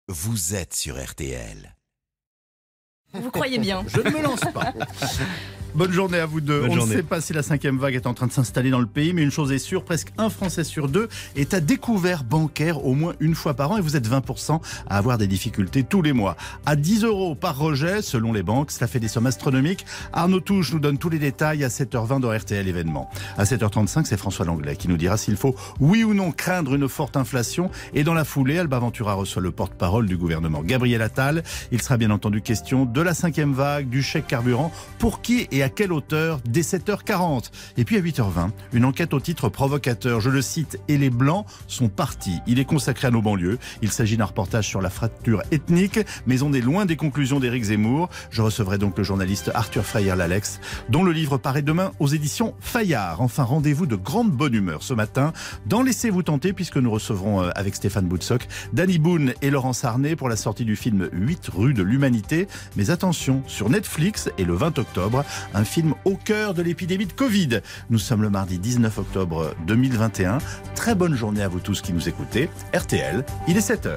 Vous êtes sur RTL. Vous croyez bien? Je ne me lance pas. Bonne journée à vous deux. On ne sait pas si la 5e vague est en train de s'installer dans le pays, mais une chose est sûre, presque un Français sur deux est à découvert bancaire au moins une fois par an et vous êtes 20% à avoir des difficultés tous les mois. À 10 € par rejet, selon les banques, cela fait des sommes astronomiques. Arnaud Touche nous donne tous les détails à 7h20 dans RTL événement. À 7h35, c'est François Langlais qui nous dira s'il faut, oui ou non, craindre une forte inflation. Et dans la foulée, Alba Ventura reçoit le porte-parole du gouvernement, Gabriel Attal. Il sera bien entendu question de la 5e vague, du chèque carburant, pour qui et à quelle hauteur, dès 7h40. Et puis à 8h20, une enquête au titre provocateur, je le cite, et les Blancs sont partis. Il est consacré à nos banlieues. Il s'agit d'un reportage sur la fracture ethnique, mais on est loin des conclusions d'Éric Zemmour. Je recevrai donc le journaliste Arthur Freyer-Lalex, dont le livre paraît demain aux éditions Fayard. Enfin, rendez-vous de grande bonne humeur ce matin dans Laissez-vous tenter, puisque nous recevrons avec Stéphane Boutsock, Danny Boone et Laurence Arnay pour la sortie du film 8 rue de l'Humanité. Mais attention, sur Netflix et le 20 octobre, un film au cœur de l'épidémie de Covid. Nous sommes le mardi 19 octobre 2021. Très bonne journée à vous tous qui nous écoutez. RTL, il est 7h.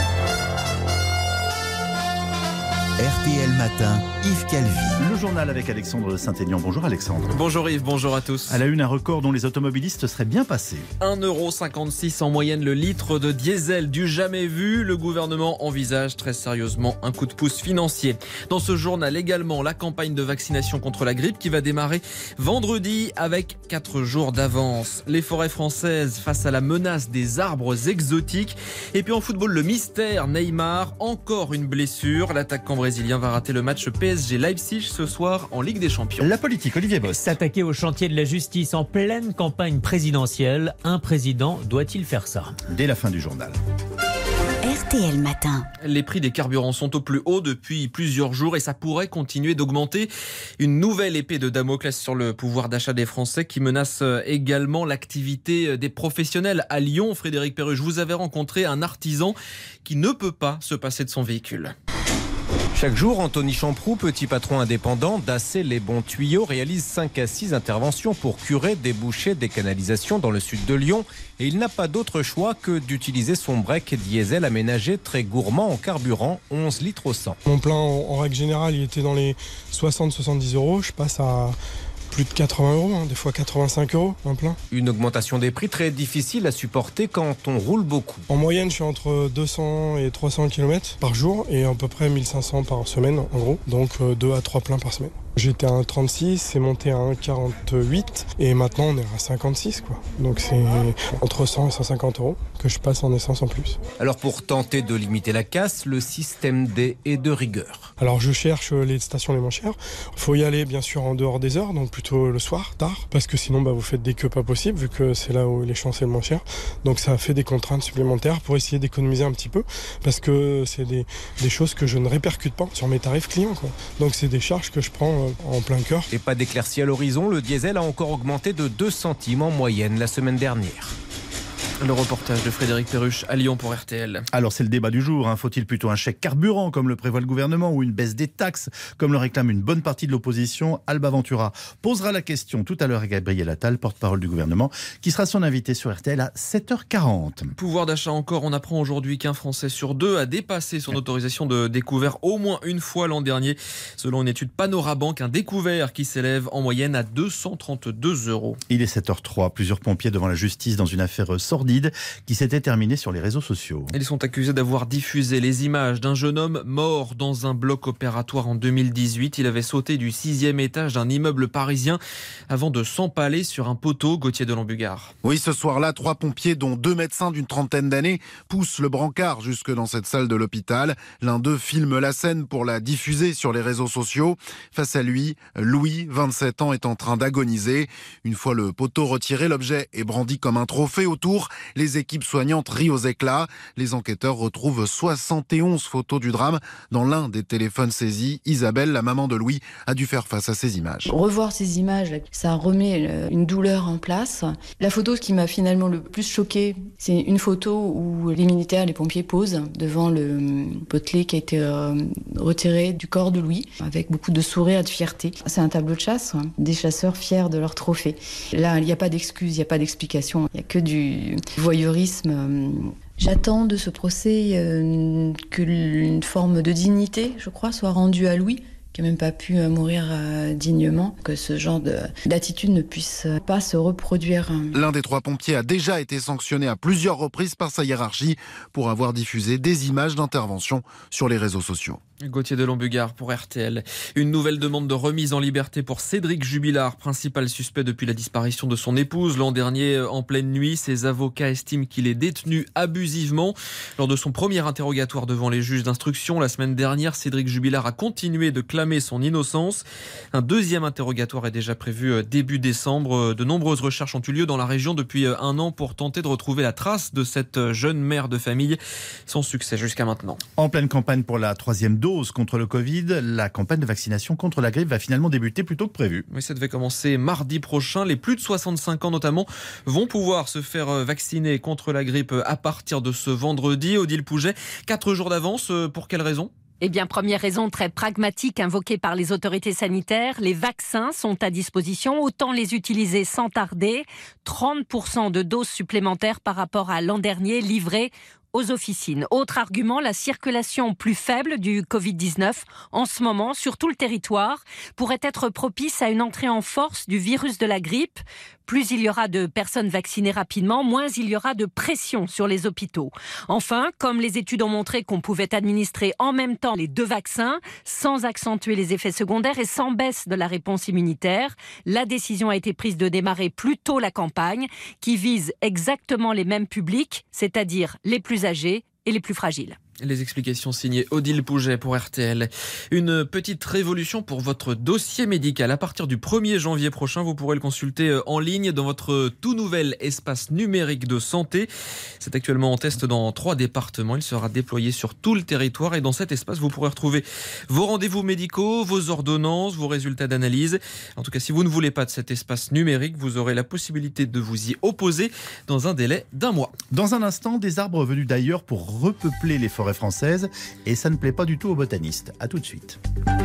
RTL Matin, Yves Calvi. Le journal avec Alexandre de Saint-Aignan. Bonjour Alexandre. Bonjour Yves, bonjour à tous. À la une, un record dont les automobilistes seraient bien passés. 1,56 € en moyenne le litre de diesel, du jamais vu. Le gouvernement envisage très sérieusement un coup de pouce financier. Dans ce journal également, la campagne de vaccination contre la grippe qui va démarrer vendredi avec 4 jours d'avance. Les forêts françaises face à la menace des arbres exotiques. Et puis en football, le mystère Neymar, encore une blessure. L'attaquant brésilien va rater le match PSG Leipzig ce soir en Ligue des Champions. La politique, Olivier Boss. S'attaquer au chantier de la justice en pleine campagne présidentielle, un président doit-il faire ça? Dès la fin du journal. RTL Matin. Les prix des carburants sont au plus haut depuis plusieurs jours et ça pourrait continuer d'augmenter. Une nouvelle épée de Damoclès sur le pouvoir d'achat des Français qui menace également l'activité des professionnels. À Lyon, Frédéric Perruche, vous avez rencontré un artisan qui ne peut pas se passer de son véhicule. Chaque jour, Anthony Champroux, petit patron indépendant d'Assez les bons tuyaux, réalise 5 à 6 interventions pour curer, déboucher des canalisations dans le sud de Lyon. Et il n'a pas d'autre choix que d'utiliser son break diesel aménagé très gourmand en carburant, 11 litres au 100. Mon plein, en règle générale, il était dans les 60-70 €. Je passe à plus de 80 €, des fois 85 € un plein. Une augmentation des prix très difficile à supporter quand on roule beaucoup. En moyenne, je suis entre 200 et 300 km par jour et à peu près 1500 par semaine en gros. Donc 2 à 3 pleins par semaine. J'étais à 1,36, c'est monté à 1,48 et maintenant on est à 56 quoi. Donc c'est entre 100 et 150 € que je passe en essence en plus. Alors pour tenter de limiter la casse, le système D est de rigueur. Alors je cherche les stations les moins chères. Il faut y aller bien sûr en dehors des heures, donc plutôt le soir, tard, parce que sinon vous faites des queues pas possibles vu que c'est là où l'échéance est le moins cher. Donc ça fait des contraintes supplémentaires pour essayer d'économiser un petit peu parce que c'est des choses que je ne répercute pas sur mes tarifs clients quoi. Donc c'est des charges que je prends en plein cœur. Et pas d'éclaircie à l'horizon, le diesel a encore augmenté de 2 centimes en moyenne la semaine dernière. Le reportage de Frédéric Perruche à Lyon pour RTL. Alors c'est le débat du jour. Faut-il plutôt un chèque carburant comme le prévoit le gouvernement ou une baisse des taxes comme le réclame une bonne partie de l'opposition? Alba Ventura posera la question tout à l'heure à Gabriel Attal, porte-parole du gouvernement, qui sera son invité sur RTL à 7h40. Pouvoir d'achat encore, on apprend aujourd'hui qu'un Français sur deux a dépassé son autorisation de découvert au moins une fois l'an dernier. Selon une étude Panorabank, un découvert qui s'élève en moyenne à 232 €. Il est 7h03. Plusieurs pompiers devant la justice dans une affaire sordide qui s'était terminée sur les réseaux sociaux. Ils sont accusés d'avoir diffusé les images d'un jeune homme mort dans un bloc opératoire en 2018. Il avait sauté du 6e étage d'un immeuble parisien avant de s'empaler sur un poteau. Gauthier de Lambugard. Oui, ce soir-là, 3 pompiers, dont 2 médecins d'une trentaine d'années, poussent le brancard jusque dans cette salle de l'hôpital. L'un d'eux filme la scène pour la diffuser sur les réseaux sociaux. Face à lui, Louis, 27 ans, est en train d'agoniser. Une fois le poteau retiré, l'objet est brandi comme un trophée autour. Les équipes soignantes rient aux éclats. Les enquêteurs retrouvent 71 photos du drame dans l'un des téléphones saisis. Isabelle, la maman de Louis, a dû faire face à ces images. Revoir ces images, ça remet une douleur en place. La photo, ce qui m'a finalement le plus choquée, c'est une photo où les militaires, les pompiers posent devant le potelet qui a été retiré du corps de Louis, avec beaucoup de sourires et de fierté. C'est un tableau de chasse, des chasseurs fiers de leur trophée. Là, il n'y a pas d'excuses, il n'y a pas d'explication, il n'y a que voyeurisme. J'attends de ce procès qu'une forme de dignité, je crois, soit rendue à Louis, qui n'a même pas pu mourir dignement, que ce genre d'attitude ne puisse pas se reproduire. L'un des 3 pompiers a déjà été sanctionné à plusieurs reprises par sa hiérarchie pour avoir diffusé des images d'intervention sur les réseaux sociaux. Gauthier de Lombugard pour RTL. Une nouvelle demande de remise en liberté pour Cédric Jubilard, principal suspect depuis la disparition de son épouse l'an dernier en pleine nuit. Ses avocats estiment qu'il est détenu abusivement. Lors de son premier interrogatoire devant les juges d'instruction la semaine dernière, Cédric Jubilard a continué de clamer son innocence. Un deuxième interrogatoire est déjà prévu début décembre. De nombreuses recherches ont eu lieu dans la région depuis 1 an pour tenter de retrouver la trace de cette jeune mère de famille. Sans succès jusqu'à maintenant. En pleine campagne pour la 3e dose contre le Covid, la campagne de vaccination contre la grippe va finalement débuter plus tôt que prévu. Oui, ça devait commencer mardi prochain. Les plus de 65 ans notamment vont pouvoir se faire vacciner contre la grippe à partir de ce vendredi. Odile Pouget, 4 jours d'avance, pour quelle raison ? Eh bien, première raison très pragmatique invoquée par les autorités sanitaires, les vaccins sont à disposition, autant les utiliser sans tarder. 30% de doses supplémentaires par rapport à l'an dernier livrées aux officines. Autre argument, la circulation plus faible du Covid-19 en ce moment sur tout le territoire pourrait être propice à une entrée en force du virus de la grippe. Plus il y aura de personnes vaccinées rapidement, moins il y aura de pression sur les hôpitaux. Enfin, comme les études ont montré qu'on pouvait administrer en même temps les 2 vaccins sans accentuer les effets secondaires et sans baisse de la réponse immunitaire, la décision a été prise de démarrer plus tôt la campagne qui vise exactement les mêmes publics, c'est-à-dire les plus âgés et les plus fragiles. Les explications signées Odile Pouget pour RTL. Une petite révolution pour votre dossier médical. À partir du 1er janvier prochain, vous pourrez le consulter en ligne dans votre tout nouvel espace numérique de santé. C'est actuellement en test dans 3 départements. Il sera déployé sur tout le territoire et dans cet espace, vous pourrez retrouver vos rendez-vous médicaux, vos ordonnances, vos résultats d'analyse. En tout cas, si vous ne voulez pas de cet espace numérique, vous aurez la possibilité de vous y opposer dans un délai d'1 mois. Dans un instant, des arbres venus d'ailleurs pour repeupler les forêts françaises et ça ne plaît pas du tout aux botanistes. A tout de suite.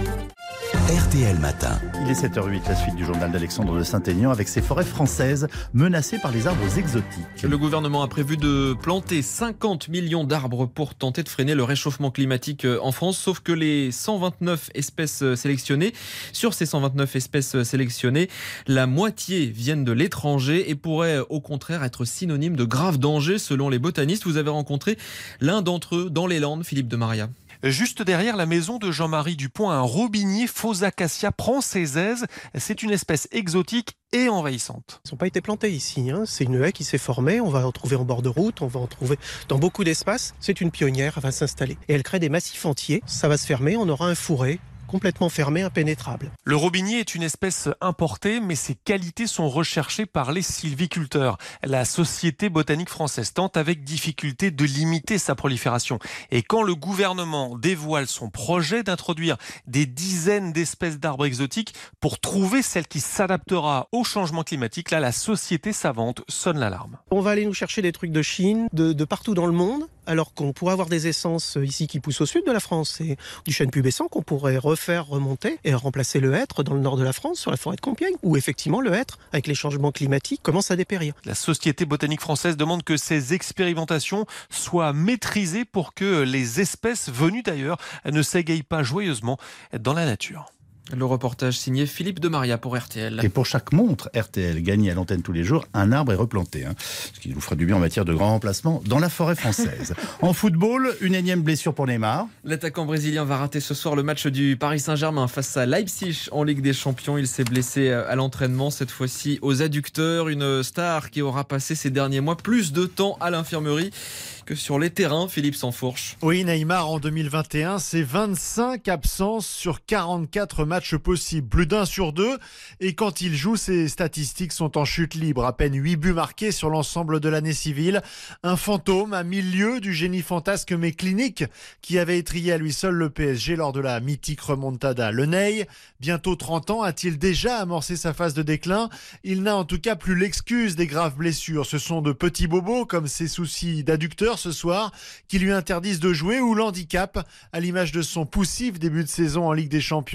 RTL Matin. Il est 7h08, la suite du journal d'Alexandre de Saint-Aignan avec ces forêts françaises menacées par les arbres exotiques. Le gouvernement a prévu de planter 50 millions d'arbres pour tenter de freiner le réchauffement climatique en France, sauf que les 129 espèces sélectionnées, sur ces 129 espèces sélectionnées, la moitié viennent de l'étranger et pourraient au contraire être synonymes de graves dangers selon les botanistes. Vous avez rencontré l'un d'entre eux dans les Landes, Philippe de Maria. Juste derrière la maison de Jean-Marie Dupont, un robinier faux acacia prend ses aises. C'est une espèce exotique et envahissante. Ils n'ont pas été plantés ici, c'est une haie qui s'est formée, on va en trouver en bord de route, on va en trouver dans beaucoup d'espaces. C'est une pionnière, elle va s'installer et elle crée des massifs entiers. Ça va se fermer, on aura un fourré complètement fermé, impénétrable. Le robinier est une espèce importée, mais ses qualités sont recherchées par les sylviculteurs. La Société botanique française tente avec difficulté de limiter sa prolifération. Et quand le gouvernement dévoile son projet d'introduire des dizaines d'espèces d'arbres exotiques pour trouver celle qui s'adaptera au changement climatique, là, la société savante sonne l'alarme. On va aller nous chercher des trucs de Chine, de partout dans le monde, alors qu'on pourrait avoir des essences ici qui poussent au sud de la France et du chêne pubescent qu'on pourrait refaire remonter et remplacer le hêtre dans le nord de la France, sur la forêt de Compiègne, où effectivement le hêtre, avec les changements climatiques, commence à dépérir. La Société botanique française demande que ces expérimentations soient maîtrisées pour que les espèces venues d'ailleurs ne s'égayent pas joyeusement dans la nature. Le reportage signé Philippe de Maria pour RTL. Et pour chaque montre RTL gagnée à l'antenne tous les jours, un arbre est replanté. Ce qui nous fera du bien en matière de grand remplacement dans la forêt française. En football, une énième blessure pour Neymar. L'attaquant brésilien va rater ce soir le match du Paris Saint-Germain face à Leipzig en Ligue des Champions. Il s'est blessé à l'entraînement, cette fois-ci aux adducteurs. Une star qui aura passé ces derniers mois plus de temps à l'infirmerie que sur les terrains, Philippe Sansfourche. Oui, Neymar en 2021, c'est 25 absences sur 44 matchs possibles, plus d'1 sur 2. Et quand il joue, ses statistiques sont en chute libre. À peine 8 buts marqués sur l'ensemble de l'année civile. Un fantôme à 1000 lieues du génie fantasque mais clinique qui avait étrillé à lui seul le PSG lors de la mythique remontada. Le Ney, bientôt 30 ans, a-t-il déjà amorcé sa phase de déclin? Il n'a en tout cas plus l'excuse des graves blessures. Ce sont de petits bobos comme ses soucis d'adducteur ce soir qui lui interdisent de jouer ou l'handicap à l'image de son poussif début de saison en Ligue des Champions. 0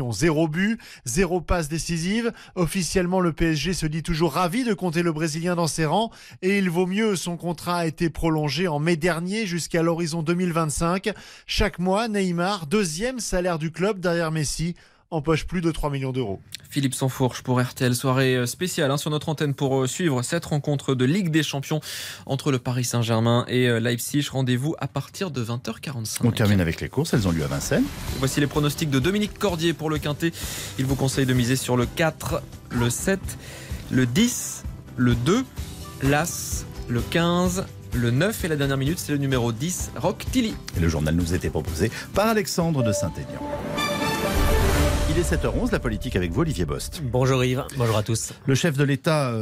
but, 0 passe décisive. Officiellement, le PSG se dit toujours ravi de compter le Brésilien dans ses rangs et il vaut mieux. Son contrat a été prolongé en mai dernier jusqu'à l'horizon 2025. Chaque mois, Neymar, deuxième salaire du club derrière Messi, empoche plus de 3 millions d'euros. Philippe Sansfourche pour RTL, soirée spéciale sur notre antenne pour suivre cette rencontre de Ligue des Champions entre le Paris Saint-Germain et Leipzig. Rendez-vous à partir de 20h45. On termine avec les courses, elles ont lieu à Vincennes. Voici les pronostics de Dominique Cordier pour le Quintet. Il vous conseille de miser sur le 4, le 7, le 10, le 2, l'As, le 15, le 9 et la dernière minute, c'est le numéro 10, Rock Tilly. Et le journal nous était proposé par Alexandre de Saint-Aignan. Il est 7h11, la politique avec vous, Olivier Bost. Bonjour Yves, bonjour à tous. Le chef de l'État,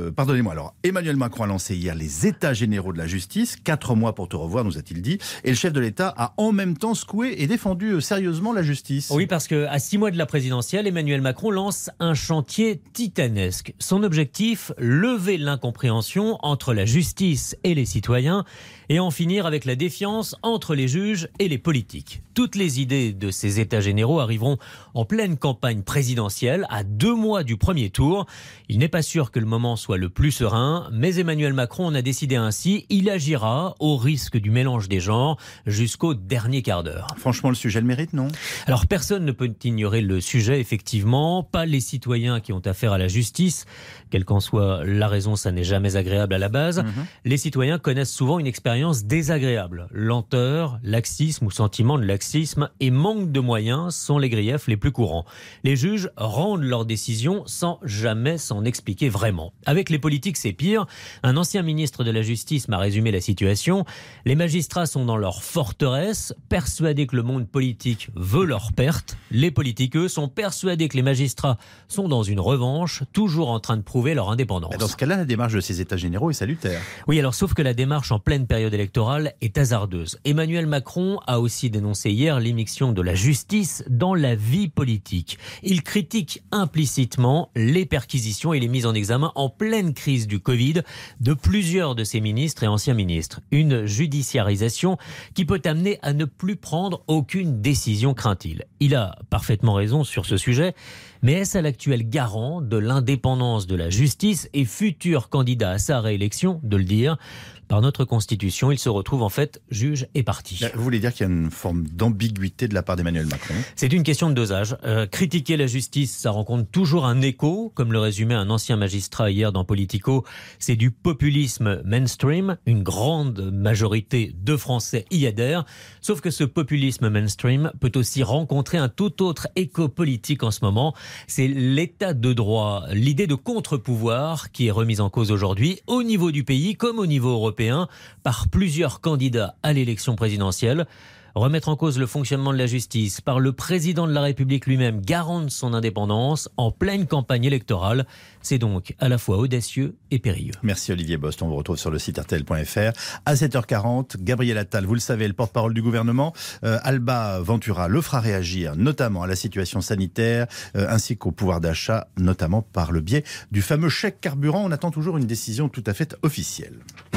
Emmanuel Macron a lancé hier les États généraux de la justice. 4 mois pour te revoir, nous a-t-il dit. Et le chef de l'État a en même temps secoué et défendu sérieusement la justice. Oui, parce qu'à 6 mois de la présidentielle, Emmanuel Macron lance un chantier titanesque. Son objectif, lever l'incompréhension entre la justice et les citoyens et en finir avec la défiance entre les juges et les politiques. Toutes les idées de ces États généraux arriveront en pleine campagne présidentielle, à 2 mois du premier tour. Il n'est pas sûr que le moment soit le plus serein, mais Emmanuel Macron en a décidé ainsi. Il agira au risque du mélange des genres jusqu'au dernier quart d'heure. Franchement, le sujet le mérite, non ? Alors, personne ne peut ignorer le sujet, effectivement. Pas les citoyens qui ont affaire à la justice. Quelle qu'en soit la raison, ça n'est jamais agréable à la base. Les citoyens connaissent souvent une expérience désagréable. Lenteur, laxisme ou sentiment de laxisme et manque de moyens sont les griefs les plus courants. Les juges rendent leurs décisions sans jamais s'en expliquer vraiment. Avec les politiques, c'est pire. Un ancien ministre de la Justice m'a résumé la situation. Les magistrats sont dans leur forteresse, persuadés que le monde politique veut leur perte. Les politiques, eux, sont persuadés que les magistrats sont dans une revanche, toujours en train de prouver leur indépendance. Dans ce cas-là, la démarche de ces États généraux est salutaire. Oui, alors sauf que la démarche en pleine période électorale est hasardeuse. Emmanuel Macron a aussi dénoncé hier l'immixtion de la justice dans la vie politique. Il critique implicitement les perquisitions et les mises en examen en pleine crise du Covid de plusieurs de ses ministres et anciens ministres. Une judiciarisation qui peut amener à ne plus prendre aucune décision, craint-il. Il a parfaitement raison sur ce sujet, mais est-ce à l'actuel garant de l'indépendance de la justice et futur candidat à sa réélection de le dire ? Par notre Constitution, il se retrouve en fait juge et partie. Vous voulez dire qu'il y a une forme d'ambiguïté de la part d'Emmanuel Macron ? C'est une question de dosage. Critiquer la justice, ça rencontre toujours un écho, comme le résumait un ancien magistrat hier dans Politico. C'est du populisme mainstream. Une grande majorité de Français y adhèrent. Sauf que ce populisme mainstream peut aussi rencontrer un tout autre écho politique en ce moment. C'est l'état de droit, l'idée de contre-pouvoir qui est remise en cause aujourd'hui, au niveau du pays comme au niveau européen, par plusieurs candidats à l'élection présidentielle. Remettre en cause le fonctionnement de la justice par le président de la République lui-même, garant de son indépendance, en pleine campagne électorale, c'est donc à la fois audacieux et périlleux. Merci Olivier Bost, on vous retrouve sur le site RTL.fr. À 7h40, Gabriel Attal, vous le savez, le porte-parole du gouvernement, Alba Ventura le fera réagir, notamment à la situation sanitaire, ainsi qu'au pouvoir d'achat, notamment par le biais du fameux chèque carburant. On attend toujours une décision tout à fait officielle.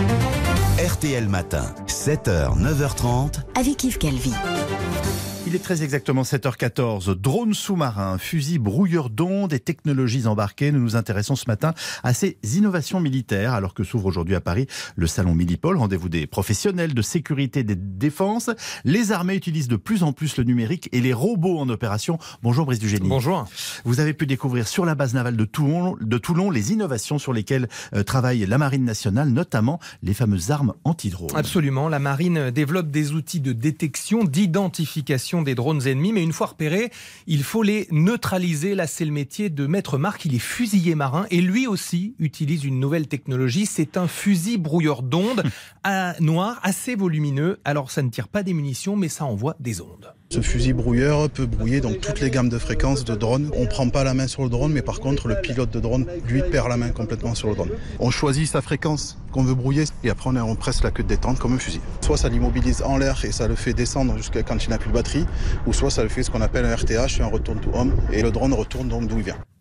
RTL Matin, 7h, 9h30. Avec Yves Calvi. Il est très exactement 7h14. Drone sous-marin, fusil brouilleur d'ondes et technologies embarquées. Nous nous intéressons ce matin à ces innovations militaires, alors que s'ouvre aujourd'hui à Paris le salon Milipol, rendez-vous des professionnels de sécurité et de défense. Les armées utilisent de plus en plus le numérique et les robots en opération. Bonjour Brice Dugénie. Bonjour. Vous avez pu découvrir sur la base navale de Toulon les innovations sur lesquelles travaille la Marine nationale, notamment les fameuses armes anti-drones. Absolument. La Marine développe des outils de détection, d'identification des drones ennemis, mais une fois repérés, il faut les neutraliser. Là, c'est le métier de Maître Marc. Il est fusilier marin et lui aussi utilise une nouvelle technologie. C'est un fusil brouilleur d'ondes noir, assez volumineux. Alors, ça ne tire pas des munitions, mais ça envoie des ondes. Ce fusil brouilleur peut brouiller donc toutes les gammes de fréquences de drone. On ne prend pas la main sur le drone, mais par contre, le pilote de drone, lui, perd la main complètement sur le drone. On choisit sa fréquence qu'on veut brouiller et après, on presse la queue de détente comme un fusil. Soit ça l'immobilise en l'air et ça le fait descendre jusqu'à quand il n'a plus de batterie, ou soit ça le fait ce qu'on appelle un RTH, un return to home, et le drone retourne donc d'où il vient.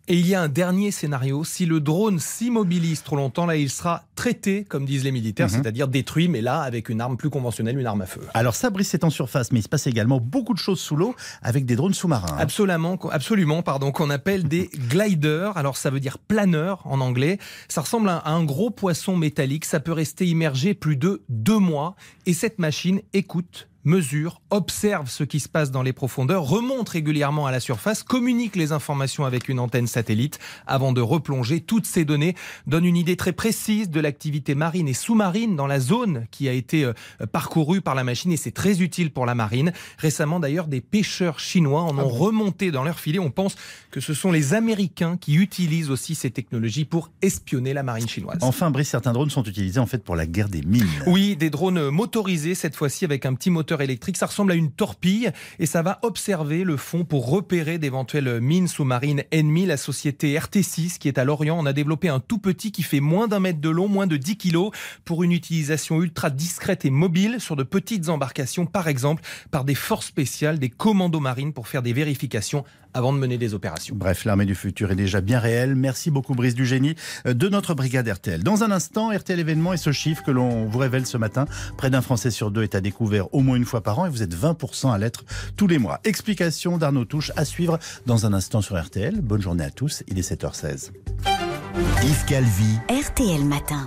Et il y a un dernier scénario, si le drone s'immobilise trop longtemps, là il sera traité, comme disent les militaires, c'est-à-dire détruit, mais là avec une arme plus conventionnelle, une arme à feu. Alors ça, Brice, c'est en surface, mais il se passe également beaucoup de choses sous l'eau avec des drones sous-marins. Absolument, qu'on appelle des gliders. Alors ça veut dire planeur en anglais. Ça ressemble à un gros poisson métallique. Ça peut rester immergé plus de 2 mois. Et cette machine écoute, mesure, observe ce qui se passe dans les profondeurs, remonte régulièrement à la surface, communique les informations avec une antenne satellite avant de replonger. Toutes ces données donnent une idée très précise de l'activité marine et sous-marine dans la zone qui a été parcourue par la machine, et c'est très utile pour la marine. Récemment d'ailleurs, des pêcheurs chinois en ont remonté dans leur filet. On pense que ce sont les Américains qui utilisent aussi ces technologies pour espionner la marine chinoise. Enfin, Brice, certains drones sont utilisés en fait pour la guerre des mines. Oui, des drones motorisés cette fois-ci avec un petit moteur électrique. Ça ressemble à une torpille et ça va observer le fond pour repérer d'éventuelles mines sous-marines ennemies. La société RT6 qui est à Lorient en a développé un tout petit qui fait moins d'1 mètre de long, moins de 10 kilos, pour une utilisation ultra discrète et mobile sur de petites embarcations, par exemple par des forces spéciales, des commandos marines pour faire des vérifications avant de mener des opérations. Bref, l'armée du futur est déjà bien réelle. Merci beaucoup Brice Dugénie de notre brigade RTL. Dans un instant, RTL événement et ce chiffre que l'on vous révèle ce matin, près d'un Français sur 2 est à découvert au moins une fois par an et vous êtes 20% à l'être tous les mois. Explication d'Arnaud Touche à suivre dans un instant sur RTL. Bonne journée à tous, il est 7h16. Yves Calvi. RTL Matin.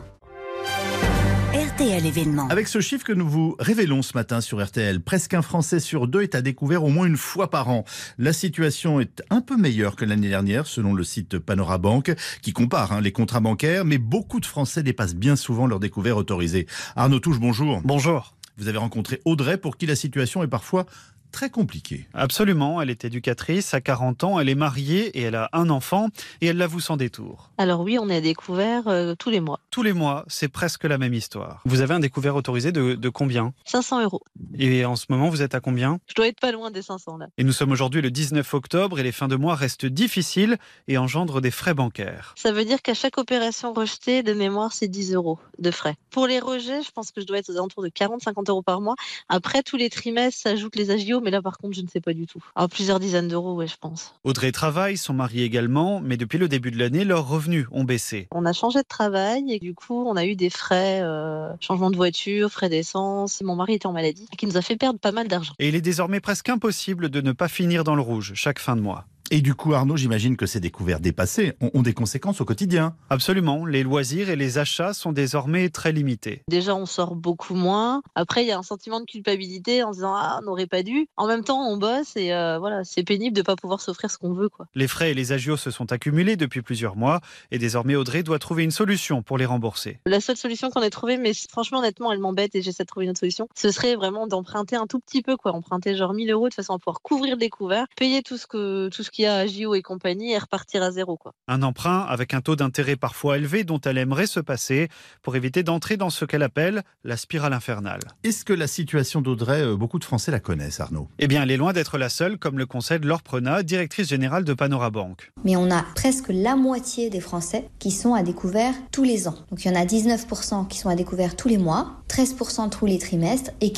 RTL événement. Avec ce chiffre que nous vous révélons ce matin sur RTL, presque un Français sur 2 est à découvert au moins une fois par an. La situation est un peu meilleure que l'année dernière, selon le site Panorabank, qui compare les contrats bancaires, mais beaucoup de Français dépassent bien souvent leur découvert autorisé. Arnaud Touche, bonjour. Bonjour. Vous avez rencontré Audrey, pour qui la situation est parfois très compliquée. Absolument, elle est éducatrice, à 40 ans, elle est mariée et elle a un enfant et elle l'avoue sans détour. Alors oui, on est à découvert tous les mois. Tous les mois, c'est presque la même histoire. Vous avez un découvert autorisé de combien ? 500 €. Et en ce moment, vous êtes à combien ? Je dois être pas loin des 500 là. Et nous sommes aujourd'hui le 19 octobre et les fins de mois restent difficiles et engendrent des frais bancaires. Ça veut dire qu'à chaque opération rejetée, de mémoire, c'est 10 € de frais. Pour les rejets, je pense que je dois être aux alentours de 40-50 € par mois. Après, tous les trimestres s'ajoutent les agios, mais là par contre, je ne sais pas du tout. Alors plusieurs dizaines d'euros, ouais, je pense. Audrey travaille, son mari également, mais depuis le début de l'année, leurs revenus ont baissé. On a changé de travail et du coup, on a eu des frais, changement de voiture, frais d'essence. Mon mari était en maladie, qui nous a fait perdre pas mal d'argent. Et il est désormais presque impossible de ne pas finir dans le rouge chaque fin de mois. Et du coup, Arnaud, j'imagine que ces découvertes dépassées ont des conséquences au quotidien. Absolument. Les loisirs et les achats sont désormais très limités. Déjà, on sort beaucoup moins. Après, il y a un sentiment de culpabilité en se disant « Ah, on n'aurait pas dû ». En même temps, on bosse et voilà, c'est pénible de ne pas pouvoir s'offrir ce qu'on veut, quoi. Les frais et les agios se sont accumulés depuis plusieurs mois et désormais, Audrey doit trouver une solution pour les rembourser. La seule solution qu'on ait trouvée, mais franchement, honnêtement, elle m'embête et j'essaie de trouver une autre solution, ce serait vraiment d'emprunter un tout petit peu, quoi. Emprunter genre 1 000 € de façon à pouvoir couvrir le découvert, payer tout ce qu'il y a à JO et compagnie et repartir à zéro, quoi. Un emprunt avec un taux d'intérêt parfois élevé dont elle aimerait se passer pour éviter d'entrer dans ce qu'elle appelle la spirale infernale. Est-ce que la situation d'Audrey, beaucoup de Français la connaissent, Arnaud ? Eh bien, elle est loin d'être la seule, comme le concède Laure Prenat, directrice générale de Panorabank. Mais on a presque la moitié des Français qui sont à découvert tous les ans. Donc il y en a 19% qui sont à découvert tous les mois, 13% tous les trimestres et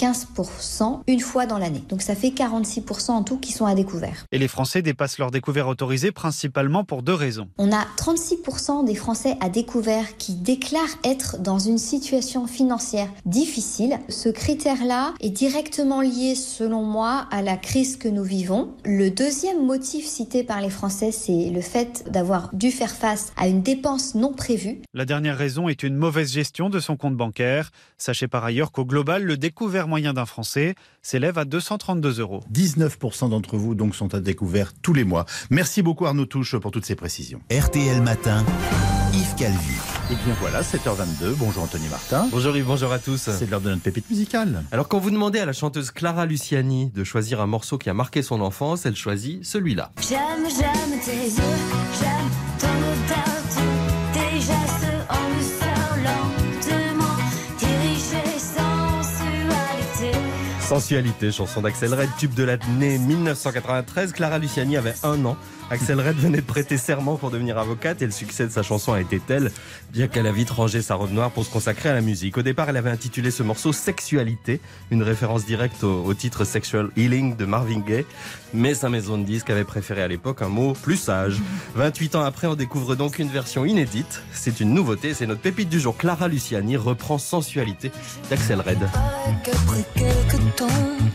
15% une fois dans l'année. Donc ça fait 46% en tout qui sont à découvert. Et les Français dépassent leur découvert autorisé principalement pour 2 raisons. On a 36% des Français à découvert qui déclarent être dans une situation financière difficile. Ce critère-là est directement lié, selon moi, à la crise que nous vivons. Le deuxième motif cité par les Français, c'est le fait d'avoir dû faire face à une dépense non prévue. La dernière raison est une mauvaise gestion de son compte bancaire. Sachez par ailleurs qu'au global, le découvert moyen d'un Français s'élève à 232 €. 19% d'entre vous donc sont à découvert tous les mois. Merci beaucoup Arnaud Touche pour toutes ces précisions. RTL Matin, Yves Calvi. Et bien voilà, 7h22. Bonjour Anthony Martin. Bonjour Yves, bonjour à tous. C'est l'heure de notre pépite musicale. Alors quand vous demandez à la chanteuse Clara Luciani de choisir un morceau qui a marqué son enfance, elle choisit celui-là. J'aime tes yeux, j'aime ton odeur, tes gestes en douceur lentement, dirigés sensualité. Sensualité, chanson d'Axel Red, tube de l'année 1993. Clara Luciani avait 1 an. Axel Red venait de prêter serment pour devenir avocate et le succès de sa chanson a été tel, bien qu'elle a vite rangé sa robe noire pour se consacrer à la musique. Au départ, elle avait intitulé ce morceau Sexualité, une référence directe au titre Sexual Healing de Marvin Gaye, mais sa maison de disques avait préféré à l'époque un mot plus sage. 28 ans après, on découvre donc une version inédite. C'est une nouveauté, c'est notre pépite du jour. Clara Luciani reprend Sensualité d'Axel Red. Après quelques temps,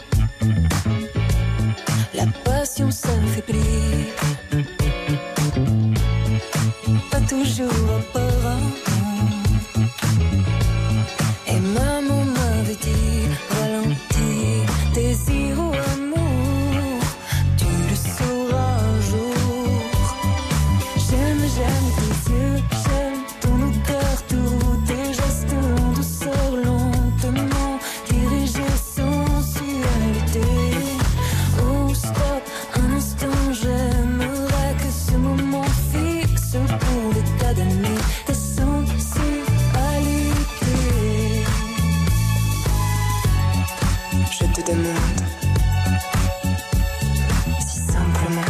la passion s'affaiblit. Pas toujours apparent. Et maman m'avait dit, ralentis, désir ou amour, tu le sauras un jour. J'aime tes yeux, j'aime ton odeur, tous tes gestes en douceur, lentement dirigés sensualité. Oh stop, un instant, j'aimerais que ce moment fixe pour des tas d'années ta sensualité. Je te demande si simplement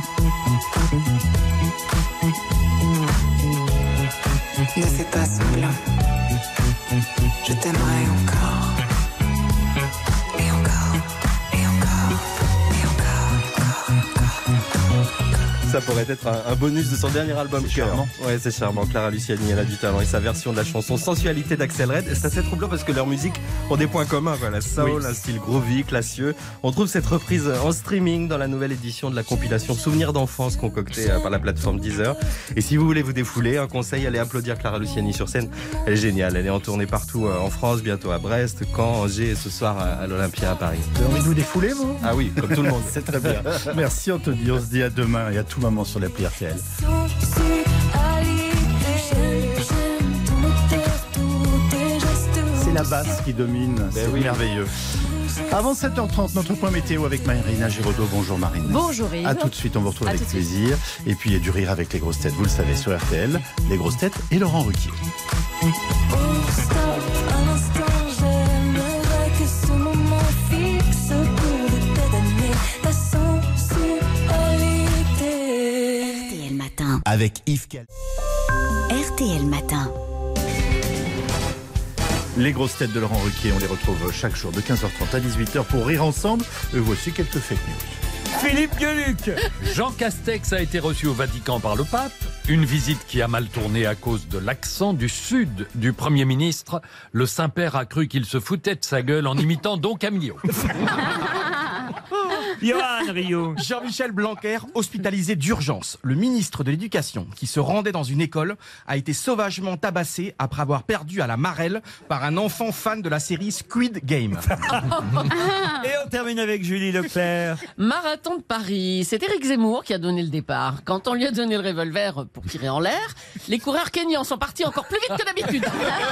ne fais pas semblant. Je t'aimerai encore et encore et encore et encore. Ça pourrait être un bonus de son dernier album. C'est charmant. Ouais, c'est charmant. Clara Luciani, elle a du talent. Et sa version de la chanson Sensualité d'Axel Red, c'est assez troublant parce que leurs musiques ont des points communs. Voilà, soul, un style groovy, classieux. On trouve cette reprise en streaming dans la nouvelle édition de la compilation Souvenirs d'enfance concoctée par la plateforme Deezer. Et si vous voulez vous défouler, un conseil, allez applaudir Clara Luciani sur scène. Elle est géniale. Elle est en tournée partout en France, bientôt à Brest, Caen, Angers et ce soir à l'Olympia à Paris. Vous avez envie de vous défouler, moi ? Ah oui, comme tout le monde. C'est très bien. Merci Anthony. On se dit à demain et à tout moment sur l'appli RTL. C'est la basse qui domine, c'est merveilleux. Avant 7h30, notre point météo avec Marina Giraudot. Bonjour Marine. Bonjour Yves. A tout de suite, on vous retrouve avec plaisir. Et puis il y a du rire avec les grosses têtes, vous le savez, sur RTL. Les grosses têtes et Laurent Ruquier. RTL Matin. Avec Yves Calvi. RTL Matin. Les grosses têtes de Laurent Ruquier, on les retrouve chaque jour de 15h30 à 18h pour rire ensemble. Et voici quelques fake news. Philippe Gueluc. Jean Castex a été reçu au Vatican par le pape. Une visite qui a mal tourné à cause de l'accent du sud du Premier ministre. Le Saint-Père a cru qu'il se foutait de sa gueule en imitant Don Camillo. Johan Rio. Jean-Michel Blanquer, hospitalisé d'urgence. Le ministre de l'Éducation, qui se rendait dans une école, a été sauvagement tabassé après avoir perdu à la marelle par un enfant fan de la série Squid Game. Et on termine avec Julie Leclerc. Marathon de Paris, c'est Éric Zemmour qui a donné le départ. Quand on lui a donné le revolver pour tirer en l'air, les coureurs kenyans sont partis encore plus vite que d'habitude.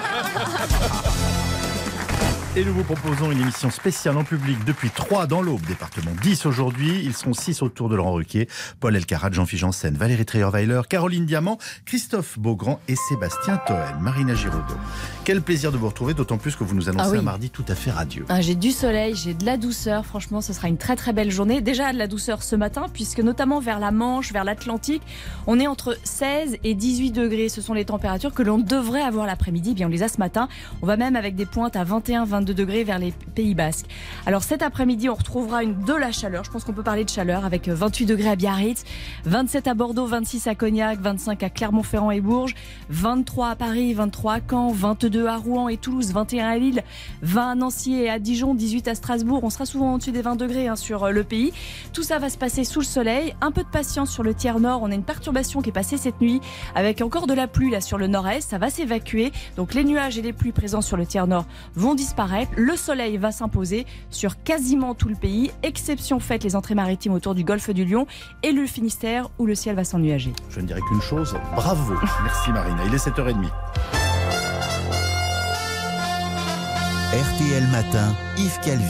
Et nous vous proposons une émission spéciale en public depuis 3 dans l'Aube, département 10 aujourd'hui. Ils seront 6 autour de Laurent Ruquier, Paul Elkarat, Jean-Philippe Janssen, Valérie Trierweiler, Caroline Diamant, Christophe Beaugrand et Sébastien Toen. Marina Giraudot. Quel plaisir de vous retrouver, d'autant plus que vous nous annoncez un mardi tout à fait radieux. J'ai du soleil, j'ai de la douceur. Franchement, ce sera une très très belle journée. Déjà de la douceur ce matin, puisque notamment vers la Manche, vers l'Atlantique, on est entre 16 et 18 degrés. Ce sont les températures que l'on devrait avoir l'après-midi. Bien, on les a ce matin. On va même avec des pointes à 21-22 degrés vers les Pays Basques. Alors cet après-midi, on retrouvera de la chaleur. Je pense qu'on peut parler de chaleur avec 28 degrés à Biarritz, 27 à Bordeaux, 26 à Cognac, 25 à Clermont-Ferrand et Bourges, 23 à Paris, 23 à Caen, 22 à Rouen et Toulouse, 21 à Lille, 20 à Nancy et à Dijon, 18 à Strasbourg. On sera souvent au-dessus des 20 degrés sur le pays. Tout ça va se passer sous le soleil. Un peu de patience sur le tiers nord. On a une perturbation qui est passée cette nuit avec encore de la pluie là sur le nord-est. Ça va s'évacuer. Donc les nuages et les pluies présents sur le tiers nord vont disparaître. Le soleil va s'imposer sur quasiment tout le pays, exception faite les entrées maritimes autour du golfe du Lion et le Finistère où le ciel va s'ennuager. Je ne dirais qu'une chose, bravo. Merci Marina, il est 7h30. RTL Matin, Yves Calvi.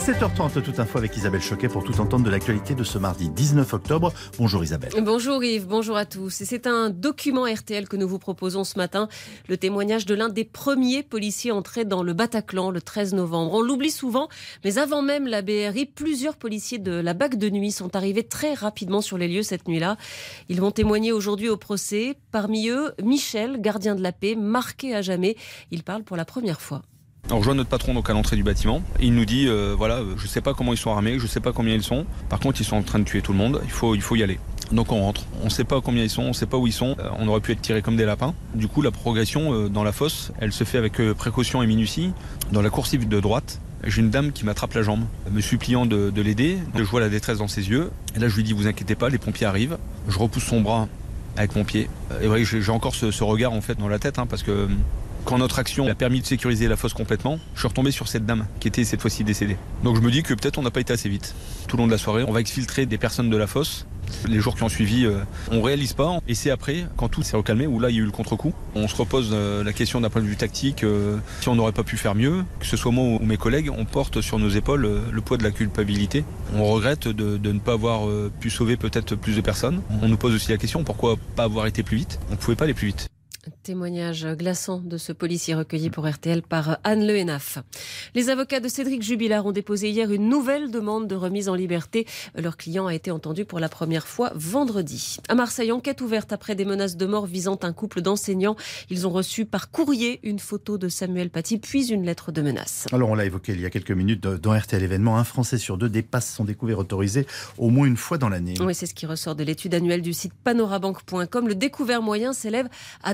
7h30, toute info avec Isabelle Choquet pour tout entendre de l'actualité de ce mardi 19 octobre. Bonjour Isabelle. Bonjour Yves, bonjour à tous. Et c'est un document RTL que nous vous proposons ce matin. Le témoignage de l'un des premiers policiers entrés dans le Bataclan le 13 novembre. On l'oublie souvent, mais avant même la BRI, plusieurs policiers de la BAC de nuit sont arrivés très rapidement sur les lieux cette nuit-là. Ils vont témoigner aujourd'hui au procès. Parmi eux, Michel, gardien de la paix, marqué à jamais. Il parle pour la première fois. On rejoint notre patron donc à l'entrée du bâtiment et il nous dit je sais pas comment ils sont armés, je sais pas combien ils sont. Par contre, ils sont en train de tuer tout le monde, il faut y aller. Donc on rentre, on sait pas combien ils sont, on sait pas où ils sont, on aurait pu être tirés comme des lapins. Du coup, la progression dans la fosse, elle se fait avec précaution et minutie. Dans la coursive de droite, j'ai une dame qui m'attrape la jambe, me suppliant de l'aider. Je vois la détresse dans ses yeux et là je lui dis vous inquiétez pas, les pompiers arrivent. Je repousse son bras avec mon pied. Et ouais, j'ai encore ce regard en fait dans la tête parce que quand notre action a permis de sécuriser la fosse complètement, je suis retombé sur cette dame qui était cette fois-ci décédée. Donc je me dis que peut-être on n'a pas été assez vite. Tout le long de la soirée, on va exfiltrer des personnes de la fosse. Les jours qui ont suivi, on réalise pas. Et c'est après, quand tout s'est recalmé, où là il y a eu le contre-coup, on se repose la question d'un point de vue tactique, si on n'aurait pas pu faire mieux, que ce soit moi ou mes collègues, on porte sur nos épaules le poids de la culpabilité. On regrette de ne pas avoir pu sauver peut-être plus de personnes. On nous pose aussi la question, pourquoi pas avoir été plus vite ? On ne pouvait pas aller plus vite. Témoignage glaçant de ce policier recueilli pour RTL par Anne Le Hénaf. Les avocats de Cédric Jubilard ont déposé hier une nouvelle demande de remise en liberté. Leur client a été entendu pour la première fois vendredi. À Marseille, enquête ouverte après des menaces de mort visant un couple d'enseignants. Ils ont reçu par courrier une photo de Samuel Paty, puis une lettre de menace. Alors on l'a évoqué il y a quelques minutes dans RTL Événement, un Français sur deux, des passes sont découverts autorisés au moins une fois dans l'année. Oui, c'est ce qui ressort de l'étude annuelle du site panorabank.com. Le découvert moyen s'élève à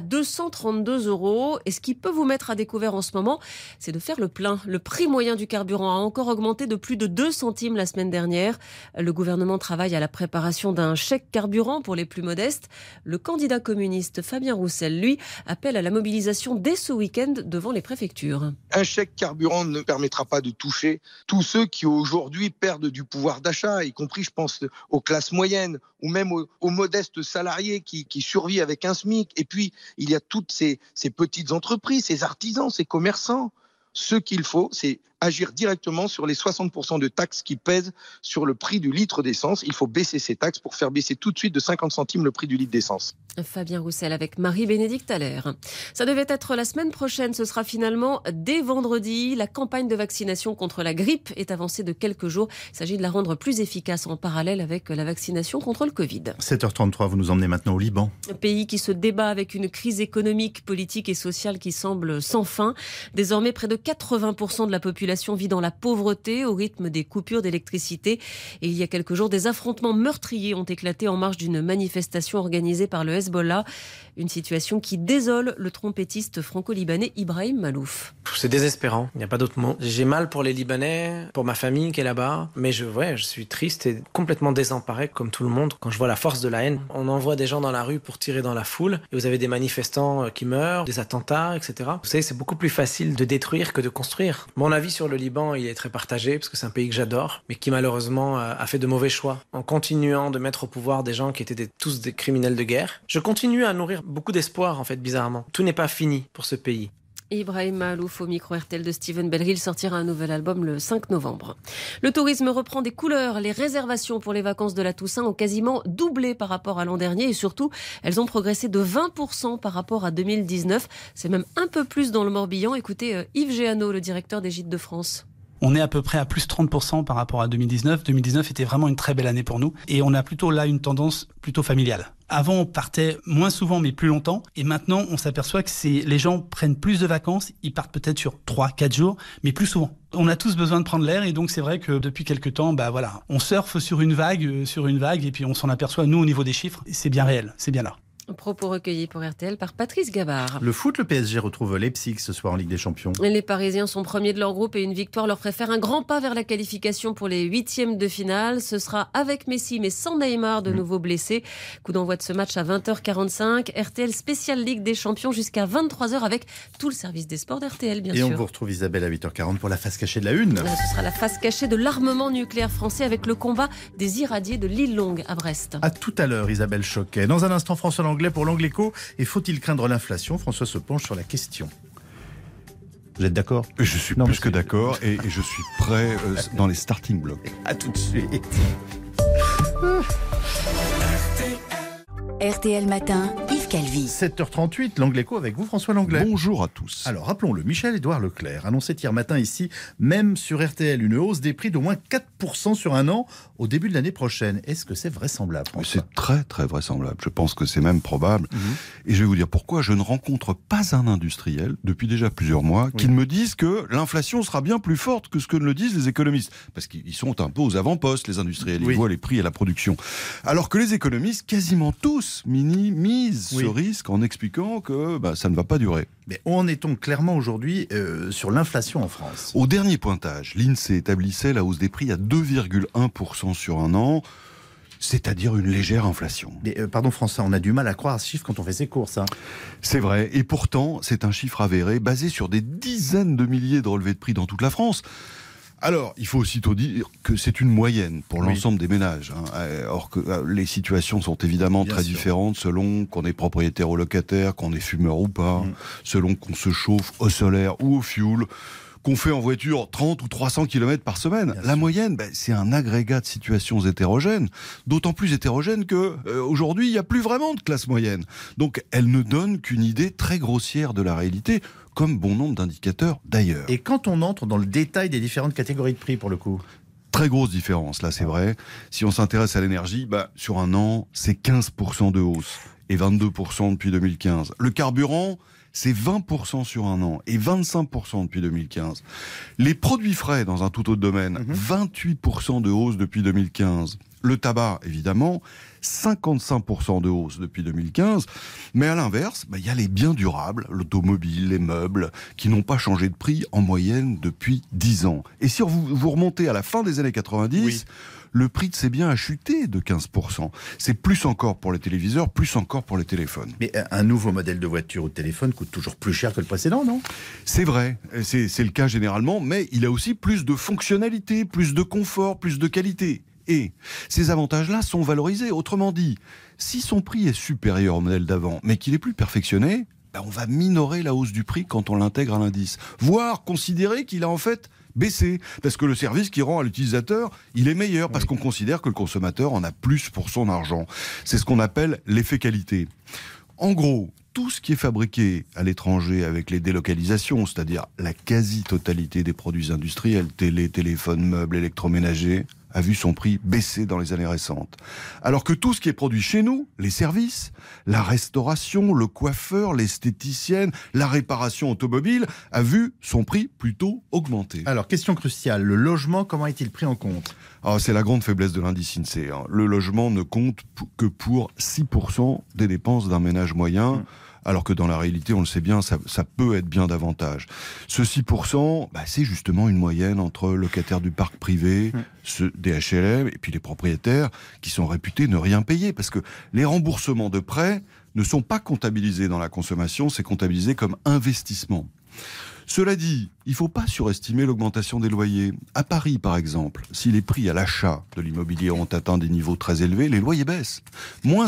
232 €. Et ce qui peut vous mettre à découvert en ce moment, c'est de faire le plein. Le prix moyen du carburant a encore augmenté de plus de 2 centimes la semaine dernière. Le gouvernement travaille à la préparation d'un chèque carburant pour les plus modestes. Le candidat communiste Fabien Roussel, lui, appelle à la mobilisation dès ce week-end devant les préfectures. Un chèque carburant ne permettra pas de toucher tous ceux qui aujourd'hui perdent du pouvoir d'achat, y compris, je pense, aux classes moyennes ou même aux modestes salariés qui survivent avec un SMIC. Et puis, il y a toutes ces petites entreprises, ces artisans, ces commerçants. Ce qu'il faut, c'est agir directement sur les 60% de taxes qui pèsent sur le prix du litre d'essence. Il faut baisser ces taxes pour faire baisser tout de suite de 50 centimes le prix du litre d'essence. Fabien Roussel avec Marie-Bénédicte Allaire. Ça devait être la semaine prochaine, ce sera finalement dès vendredi. La campagne de vaccination contre la grippe est avancée de quelques jours. Il s'agit de la rendre plus efficace en parallèle avec la vaccination contre le Covid. 7h33, vous nous emmenez maintenant au Liban. Un pays qui se débat avec une crise économique, politique et sociale qui semble sans fin. Désormais, près de 80% de la population vit dans la pauvreté au rythme des coupures d'électricité. Et il y a quelques jours, des affrontements meurtriers ont éclaté en marge d'une manifestation organisée par le Hezbollah. Une situation qui désole le trompettiste franco-libanais Ibrahim Malouf. C'est désespérant, il n'y a pas d'autre mot. J'ai mal pour les Libanais, pour ma famille qui est là-bas, mais je suis triste et complètement désemparé comme tout le monde quand je vois la force de la haine. On envoie des gens dans la rue pour tirer dans la foule et vous avez des manifestants qui meurent, des attentats, etc. Vous savez, c'est beaucoup plus facile de détruire que de construire. Mon avis sur le Liban, il est très partagé parce que c'est un pays que j'adore, mais qui malheureusement a fait de mauvais choix en continuant de mettre au pouvoir des gens qui étaient tous des criminels de guerre. Je continue à nourrir beaucoup d'espoir, en fait, bizarrement. Tout n'est pas fini pour ce pays. Ibrahim Malouf au micro RTL de Steven Bellery. Il sortira un nouvel album le 5 novembre. Le tourisme reprend des couleurs. Les réservations pour les vacances de la Toussaint ont quasiment doublé par rapport à l'an dernier et surtout, elles ont progressé de 20% par rapport à 2019. C'est même un peu plus dans le Morbihan. Écoutez Yves Géano, le directeur des Gîtes de France. On est à peu près à plus 30% par rapport à 2019. 2019 était vraiment une très belle année pour nous. Et on a plutôt là une tendance plutôt familiale. Avant, on partait moins souvent, mais plus longtemps. Et maintenant, on s'aperçoit que les gens prennent plus de vacances. Ils partent peut-être sur 3-4 jours, mais plus souvent. On a tous besoin de prendre l'air. Et donc, c'est vrai que depuis quelques temps, on surfe sur une vague. Et puis, on s'en aperçoit, nous, au niveau des chiffres. C'est bien réel. C'est bien là. Propos recueillis pour RTL par Patrice Gabard. Le foot, le PSG retrouve Leipzig ce soir en Ligue des Champions. Les Parisiens sont premiers de leur groupe et une victoire leur ferait faire un grand pas vers la qualification pour les 8e de finale. Ce sera avec Messi mais sans Neymar, de nouveau blessé. Coup d'envoi de ce match à 20h45. RTL spécial Ligue des Champions jusqu'à 23h avec tout le service des sports d'RTL, bien sûr. Et on vous retrouve Isabelle à 8h40 pour la face cachée de la une. Ce sera la face cachée de l'armement nucléaire français avec le combat des irradiés de l'île Longue à Brest. À tout à l'heure, Isabelle Choquet. Dans un instant, François Langlais pour l'Angle Écho. Et faut-il craindre l'inflation ? François se penche sur la question. Vous êtes d'accord? Je suis plus que d'accord et je suis prêt dans les starting blocks. À tout de suite. RTL Matin, Yves Calvi. 7h38, l'Angle Écho avec vous, François Langlais. Bonjour à tous. Alors, rappelons-le, Michel-Édouard Leclerc annonçait hier matin ici, même sur RTL, une hausse des prix d'au moins 4% sur un an au début de l'année prochaine. Est-ce que c'est vraisemblable, François? C'est très, très vraisemblable. Je pense que c'est même probable. Et je vais vous dire pourquoi je ne rencontre pas un industriel, depuis déjà plusieurs mois, qui me dise que l'inflation sera bien plus forte que ce que ne le disent les économistes. Parce qu'ils sont un peu aux avant-postes, les industriels. Ils voient les prix et la production. Alors que les économistes, quasiment tous, minimisent ce risque en expliquant que ça ne va pas durer. Mais où en est-on clairement aujourd'hui sur l'inflation en France? Au dernier pointage, l'INSEE établissait la hausse des prix à 2,1% sur un an, c'est-à-dire une légère inflation. Mais pardon François, on a du mal à croire à ce chiffre quand on fait ses courses. C'est vrai, et pourtant c'est un chiffre avéré, basé sur des dizaines de milliers de relevés de prix dans toute la France. Alors, il faut aussitôt dire que c'est une moyenne pour l'ensemble des ménages. Or que les situations sont évidemment très différentes selon qu'on est propriétaire ou locataire, qu'on est fumeur ou pas, selon qu'on se chauffe au solaire ou au fioul, qu'on fait en voiture 30 ou 300 km par semaine. La moyenne, c'est un agrégat de situations hétérogènes, d'autant plus hétérogènes que aujourd'hui, il n'y a plus vraiment de classe moyenne. Donc, elle ne donne qu'une idée très grossière de la réalité, comme bon nombre d'indicateurs d'ailleurs. Et quand on entre dans le détail des différentes catégories de prix, pour le coup? Très grosse différence, là, c'est vrai. Si on s'intéresse à l'énergie, sur un an, c'est 15% de hausse et 22% depuis 2015. Le carburant, c'est 20% sur un an et 25% depuis 2015. Les produits frais, dans un tout autre domaine, 28% de hausse depuis 2015. Le tabac, évidemment, 55% de hausse depuis 2015. Mais à l'inverse, il y a les biens durables, l'automobile, les meubles, qui n'ont pas changé de prix en moyenne depuis 10 ans. Et si vous remontez à la fin des années 90, le prix de ces biens a chuté de 15%. C'est plus encore pour les téléviseurs, plus encore pour les téléphones. Mais un nouveau modèle de voiture ou de téléphone coûte toujours plus cher que le précédent, non? C'est vrai, c'est le cas généralement, mais il a aussi plus de fonctionnalité, plus de confort, plus de qualité. Et ces avantages-là sont valorisés. Autrement dit, si son prix est supérieur au modèle d'avant, mais qu'il est plus perfectionné, on va minorer la hausse du prix quand on l'intègre à l'indice. Voire considérer qu'il a en fait baissé. Parce que le service qu'il rend à l'utilisateur, il est meilleur. Parce qu'on considère que le consommateur en a plus pour son argent. C'est ce qu'on appelle l'effet qualité. En gros, tout ce qui est fabriqué à l'étranger avec les délocalisations, c'est-à-dire la quasi-totalité des produits industriels, télé, téléphone, meubles, électroménagers, a vu son prix baisser dans les années récentes. Alors que tout ce qui est produit chez nous, les services, la restauration, le coiffeur, l'esthéticienne, la réparation automobile, a vu son prix plutôt augmenter. Alors, question cruciale, le logement, comment est-il pris en compte? C'est la grande faiblesse de l'indice INSEE. Le logement ne compte que pour 6% des dépenses d'un ménage moyen. Alors que dans la réalité, on le sait bien, ça peut être bien davantage. Ce 6%, c'est justement une moyenne entre locataires du parc privé, ceux des HLM, et puis les propriétaires qui sont réputés ne rien payer. Parce que les remboursements de prêts ne sont pas comptabilisés dans la consommation, c'est comptabilisé comme investissement. Cela dit, il ne faut pas surestimer l'augmentation des loyers. À Paris, par exemple, si les prix à l'achat de l'immobilier ont atteint des niveaux très élevés, les loyers baissent. Moins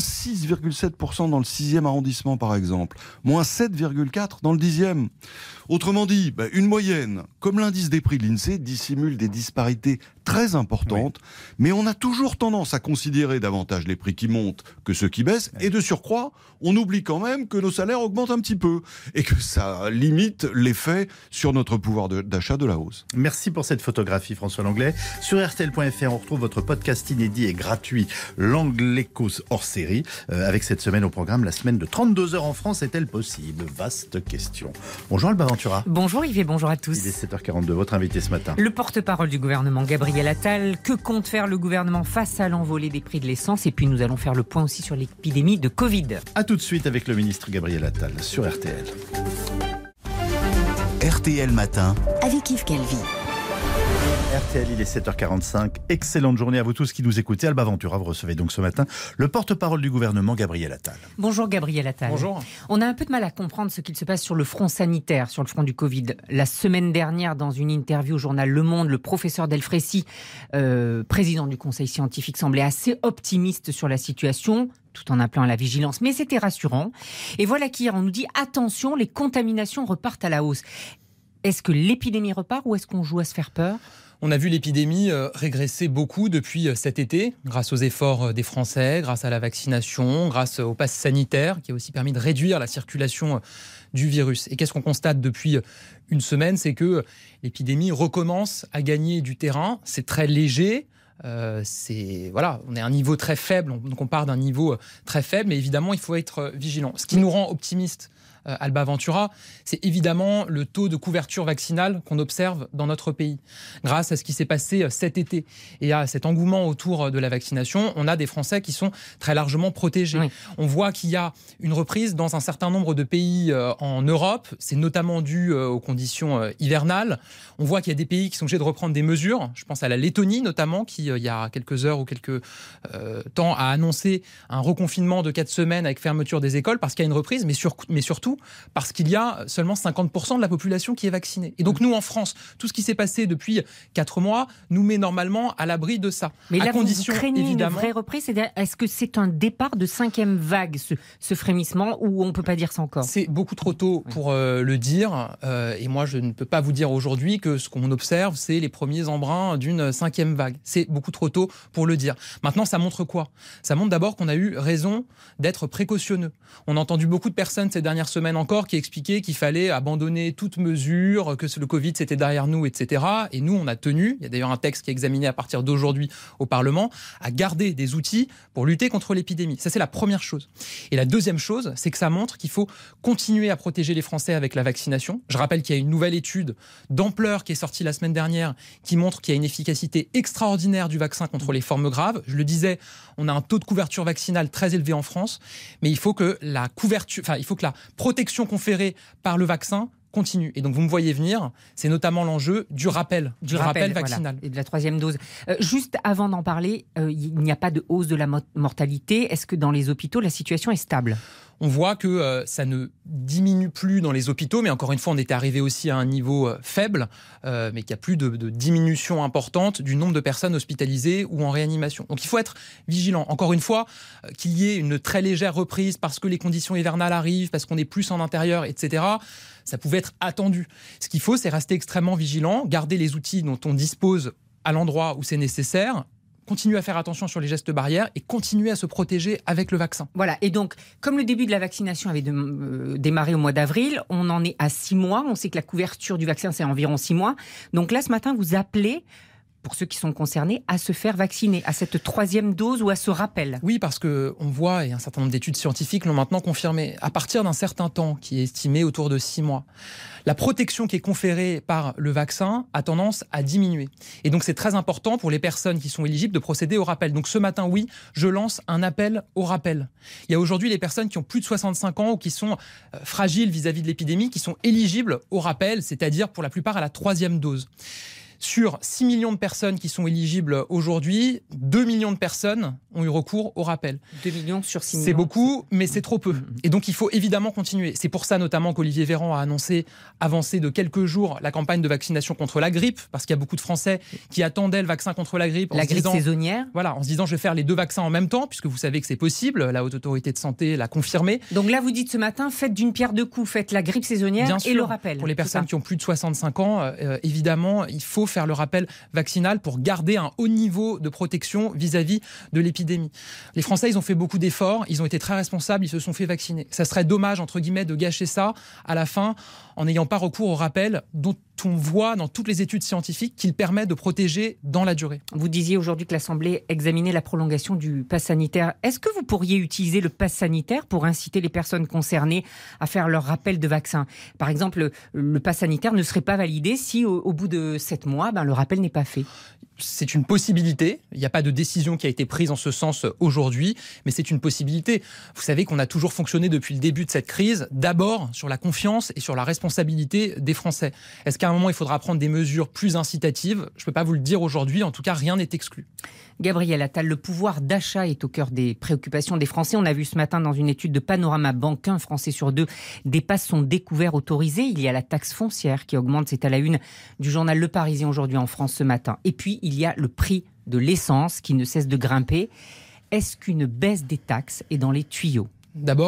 6,7% dans le 6e arrondissement, par exemple. Moins 7,4% dans le 10e. Autrement dit, une moyenne, comme l'indice des prix de l'INSEE, dissimule des disparités très importantes, mais on a toujours tendance à considérer davantage les prix qui montent que ceux qui baissent, et de surcroît, on oublie quand même que nos salaires augmentent un petit peu, et que ça limite l'effet sur notre pouvoir d'achat de la hausse. Merci pour cette photographie, François Langlais. Sur RTL.fr, on retrouve votre podcast inédit et gratuit, l'Angle Écho hors série, avec cette semaine au programme, la semaine de 32 heures en France, est-elle possible? Vaste question. Bonjour Alba Ventura. Bonjour Yves et bonjour à tous. Il est 7h42, votre invité ce matin. Le porte-parole du gouvernement, Gabriel Attal. Que compte faire le gouvernement face à l'envolée des prix de l'essence? Et puis nous allons faire le point aussi sur l'épidémie de Covid. A tout de suite avec le ministre Gabriel Attal sur RTL. RTL Matin. Avec Yves Calvi. RTL, il est 7h45. Excellente journée à vous tous qui nous écoutez. Alba Ventura, vous recevez donc ce matin le porte-parole du gouvernement, Gabriel Attal. Bonjour Gabriel Attal. Bonjour. On a un peu de mal à comprendre ce qu'il se passe sur le front sanitaire, sur le front du Covid. La semaine dernière, dans une interview au journal Le Monde, le professeur Delfrécy, président du conseil scientifique, semblait assez optimiste sur la situation, tout en appelant à la vigilance, mais c'était rassurant. Et voilà qu'hier, on nous dit attention, les contaminations repartent à la hausse. Est-ce que l'épidémie repart ou est-ce qu'on joue à se faire peur ? On a vu l'épidémie régresser beaucoup depuis cet été, grâce aux efforts des Français, grâce à la vaccination, grâce au pass sanitaire, qui a aussi permis de réduire la circulation du virus. Et qu'est-ce qu'on constate depuis une semaine ? C'est que l'épidémie recommence à gagner du terrain. C'est très léger. On est à un niveau très faible, donc on part d'un niveau très faible, mais évidemment, il faut être vigilant. Ce qui nous rend optimistes, Alba Ventura, c'est évidemment le taux de couverture vaccinale qu'on observe dans notre pays. Grâce à ce qui s'est passé cet été et à cet engouement autour de la vaccination, on a des Français qui sont très largement protégés. Oui. On voit qu'il y a une reprise dans un certain nombre de pays en Europe. C'est notamment dû aux conditions hivernales. On voit qu'il y a des pays qui sont obligés de reprendre des mesures. Je pense à la Lettonie notamment, qui il y a quelques heures ou quelques temps a annoncé un reconfinement de 4 semaines avec fermeture des écoles parce qu'il y a une reprise, mais surtout parce qu'il y a seulement 50% de la population qui est vaccinée. Et donc nous, en France, tout ce qui s'est passé depuis 4 mois nous met normalement à l'abri de ça. Mais là, à condition, vous craignez évidemment, une vraie reprise. Est-ce que c'est un départ de 5e vague, ce frémissement, ou on ne peut pas dire ça encore ? C'est beaucoup trop tôt pour le dire. Et moi, je ne peux pas vous dire aujourd'hui que ce qu'on observe, c'est les premiers embruns d'une 5e vague. C'est beaucoup trop tôt pour le dire. Maintenant, ça montre quoi ? Ça montre d'abord qu'on a eu raison d'être précautionneux. On a entendu beaucoup de personnes ces dernières semaines encore qui expliquaient qu'il fallait abandonner toute mesure, que le Covid c'était derrière nous, etc. Et nous, on a tenu, il y a d'ailleurs un texte qui est examiné à partir d'aujourd'hui au Parlement, à garder des outils pour lutter contre l'épidémie. Ça, c'est la première chose. Et la deuxième chose, c'est que ça montre qu'il faut continuer à protéger les Français avec la vaccination. Je rappelle qu'il y a une nouvelle étude d'ampleur qui est sortie la semaine dernière qui montre qu'il y a une efficacité extraordinaire du vaccin contre les formes graves. Je le disais, on a un taux de couverture vaccinale très élevé en France, mais il faut que la protection conférée par le vaccin continue. Et donc vous me voyez venir, c'est notamment l'enjeu du rappel vaccinal. Voilà, et de la 3e dose. Juste avant d'en parler, il n'y a pas de hausse de la mortalité. Est-ce que dans les hôpitaux, la situation est stable ? On voit que ça ne diminue plus dans les hôpitaux, mais encore une fois, on était arrivé aussi à un niveau faible, mais qu'il n'y a plus de diminution importante du nombre de personnes hospitalisées ou en réanimation. Donc il faut être vigilant. Encore une fois, qu'il y ait une très légère reprise parce que les conditions hivernales arrivent, parce qu'on est plus en intérieur, etc., ça pouvait être attendu. Ce qu'il faut, c'est rester extrêmement vigilant, garder les outils dont on dispose à l'endroit où c'est nécessaire, continuer à faire attention sur les gestes barrières et continuer à se protéger avec le vaccin. Voilà, et donc, comme le début de la vaccination avait démarré au mois d'avril, on en est à 6 mois. On sait que la couverture du vaccin, c'est environ 6 mois. Donc là, ce matin, vous appelez, pour ceux qui sont concernés, à se faire vacciner, à cette 3e dose ou à ce rappel. Oui, parce qu'on voit, et un certain nombre d'études scientifiques l'ont maintenant confirmé, à partir d'un certain temps, qui est estimé autour de 6 mois, la protection qui est conférée par le vaccin a tendance à diminuer. Et donc c'est très important pour les personnes qui sont éligibles de procéder au rappel. Donc ce matin, oui, je lance un appel au rappel. Il y a aujourd'hui les personnes qui ont plus de 65 ans ou qui sont fragiles vis-à-vis de l'épidémie, qui sont éligibles au rappel, c'est-à-dire pour la plupart à la 3e dose. Sur 6 millions de personnes qui sont éligibles aujourd'hui, 2 millions de personnes ont eu recours au rappel. 2 millions sur 6 millions. C'est beaucoup, mais c'est trop peu. Et donc, il faut évidemment continuer. C'est pour ça, notamment, qu'Olivier Véran a annoncé avancer de quelques jours la campagne de vaccination contre la grippe, parce qu'il y a beaucoup de Français qui attendaient le vaccin contre la grippe. La grippe saisonnière. Voilà, en se disant, je vais faire les 2 vaccins en même temps, puisque vous savez que c'est possible. La Haute Autorité de Santé l'a confirmé. Donc là, vous dites ce matin, faites d'une pierre deux coups. Faites la grippe saisonnière Bien et sûr, le rappel. Pour les personnes qui ont plus de 65 ans, évidemment, il faut faire le rappel vaccinal pour garder un haut niveau de protection vis-à-vis de l'épidémie. Les Français, ils ont fait beaucoup d'efforts, ils ont été très responsables, ils se sont fait vacciner. Ça serait dommage, entre guillemets, de gâcher ça à la fin en n'ayant pas recours au rappel dont on voit dans toutes les études scientifiques qu'il permet de protéger dans la durée. Vous disiez aujourd'hui que l'Assemblée examinait la prolongation du pass sanitaire. Est-ce que vous pourriez utiliser le pass sanitaire pour inciter les personnes concernées à faire leur rappel de vaccin ? Par exemple, le pass sanitaire ne serait pas validé si au bout de 7 mois, le rappel n'est pas fait. C'est une possibilité. Il n'y a pas de décision qui a été prise en ce sens aujourd'hui, mais c'est une possibilité. Vous savez qu'on a toujours fonctionné depuis le début de cette crise, d'abord sur la confiance et sur la responsabilité des Français. Est-ce qu'à un moment, il faudra prendre des mesures plus incitatives ? Je ne peux pas vous le dire aujourd'hui. En tout cas, rien n'est exclu. Gabriel Attal, le pouvoir d'achat est au cœur des préoccupations des Français. On a vu ce matin dans une étude de Panorama Banque qu'un Français sur 2 dépasse son découvert autorisé. Il y a la taxe foncière qui augmente, c'est à la une du journal Le Parisien aujourd'hui en France ce matin. Et puis, il y a le prix de l'essence qui ne cesse de grimper. Est-ce qu'une baisse des taxes est dans les tuyaux ? D'abord,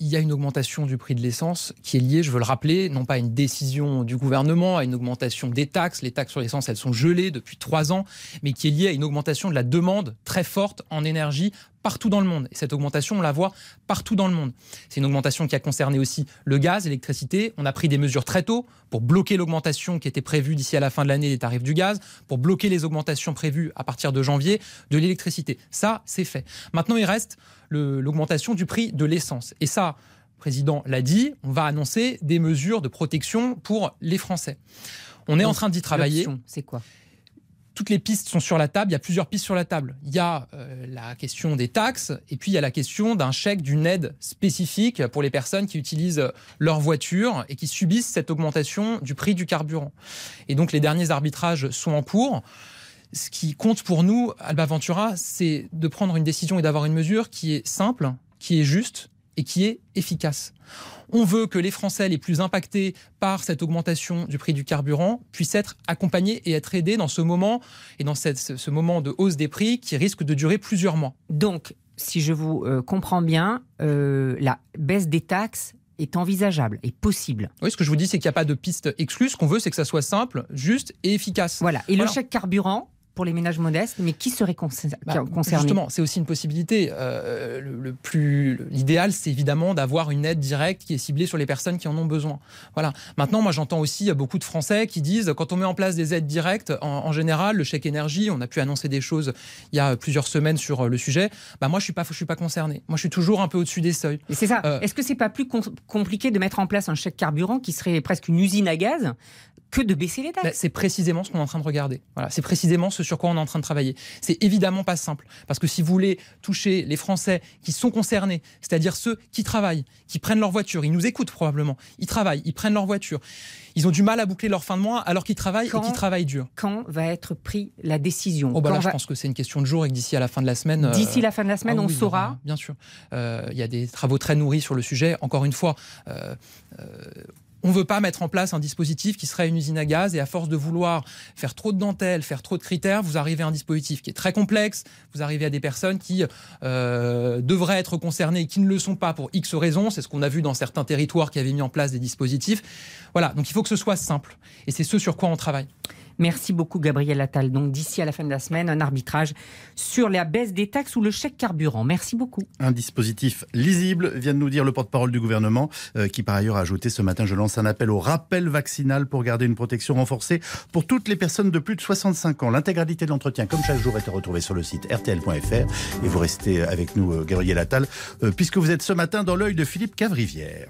il y a une augmentation du prix de l'essence qui est liée, je veux le rappeler, non pas à une décision du gouvernement, à une augmentation des taxes. Les taxes sur l'essence, elles sont gelées depuis 3 ans, mais qui est liée à une augmentation de la demande très forte en énergie partout dans le monde. Et cette augmentation, on la voit partout dans le monde. C'est une augmentation qui a concerné aussi le gaz, l'électricité. On a pris des mesures très tôt pour bloquer l'augmentation qui était prévue d'ici à la fin de l'année des tarifs du gaz, pour bloquer les augmentations prévues à partir de janvier de l'électricité. Ça, c'est fait. Maintenant, il reste l'augmentation du prix de l'essence. Et ça, le président l'a dit, on va annoncer des mesures de protection pour les Français. On est en train d'y travailler. C'est quoi ? Toutes les pistes sont sur la table, il y a plusieurs pistes sur la table. Il y a la question des taxes et puis il y a la question d'un chèque, d'une aide spécifique pour les personnes qui utilisent leur voiture et qui subissent cette augmentation du prix du carburant. Et donc les derniers arbitrages sont en cours. Ce qui compte pour nous, Alba Ventura, c'est de prendre une décision et d'avoir une mesure qui est simple, qui est juste et qui est efficace. On veut que les Français les plus impactés par cette augmentation du prix du carburant puissent être accompagnés et être aidés dans ce moment et dans ce moment de hausse des prix qui risque de durer plusieurs mois. Donc, si je vous comprends bien, la baisse des taxes est envisageable et possible. Oui, ce que je vous dis, c'est qu'il n'y a pas de piste exclue. Ce qu'on veut, c'est que ça soit simple, juste et efficace. Voilà. Et le chèque carburant pour les ménages modestes, mais qui serait concerné ? Justement, c'est aussi une possibilité. L'idéal, c'est évidemment d'avoir une aide directe qui est ciblée sur les personnes qui en ont besoin. Voilà. Maintenant, moi, j'entends aussi beaucoup de Français qui disent, quand on met en place des aides directes, en général, le chèque énergie, on a pu annoncer des choses il y a plusieurs semaines sur le sujet. Moi, je suis pas concerné. Moi, je suis toujours un peu au-dessus des seuils. Et c'est ça. Est-ce que c'est pas plus compliqué de mettre en place un chèque carburant qui serait presque une usine à gaz que de baisser les taxes ? C'est précisément ce qu'on est en train de regarder. Voilà, c'est précisément ce sur quoi on est en train de travailler. C'est évidemment pas simple, parce que si vous voulez toucher les Français qui sont concernés, c'est-à-dire ceux qui travaillent, qui prennent leur voiture, ils nous écoutent probablement, ils travaillent, ils prennent leur voiture, ils ont du mal à boucler leur fin de mois alors qu'ils travaillent et qu'ils travaillent dur. Quand va être prise la décision ? Je pense que c'est une question de jour et que d'ici à la fin de la semaine... D'ici la fin de la semaine, on saura ? Bien sûr. Il y a des travaux très nourris sur le sujet. Encore une fois... on ne veut pas mettre en place un dispositif qui serait une usine à gaz et à force de vouloir faire trop de dentelles, faire trop de critères, vous arrivez à un dispositif qui est très complexe, vous arrivez à des personnes qui devraient être concernées et qui ne le sont pas pour X raisons. C'est ce qu'on a vu dans certains territoires qui avaient mis en place des dispositifs. Voilà, donc il faut que ce soit simple et c'est ce sur quoi on travaille. Merci beaucoup Gabriel Attal. Donc d'ici à la fin de la semaine, un arbitrage sur la baisse des taxes ou le chèque carburant. Merci beaucoup. Un dispositif lisible, vient de nous dire le porte-parole du gouvernement, qui par ailleurs a ajouté ce matin, je lance un appel au rappel vaccinal pour garder une protection renforcée pour toutes les personnes de plus de 65 ans. L'intégralité de l'entretien, comme chaque jour, est retrouvée sur le site rtl.fr et vous restez avec nous, Gabriel Attal, puisque vous êtes ce matin dans l'œil de Philippe Cavrivière.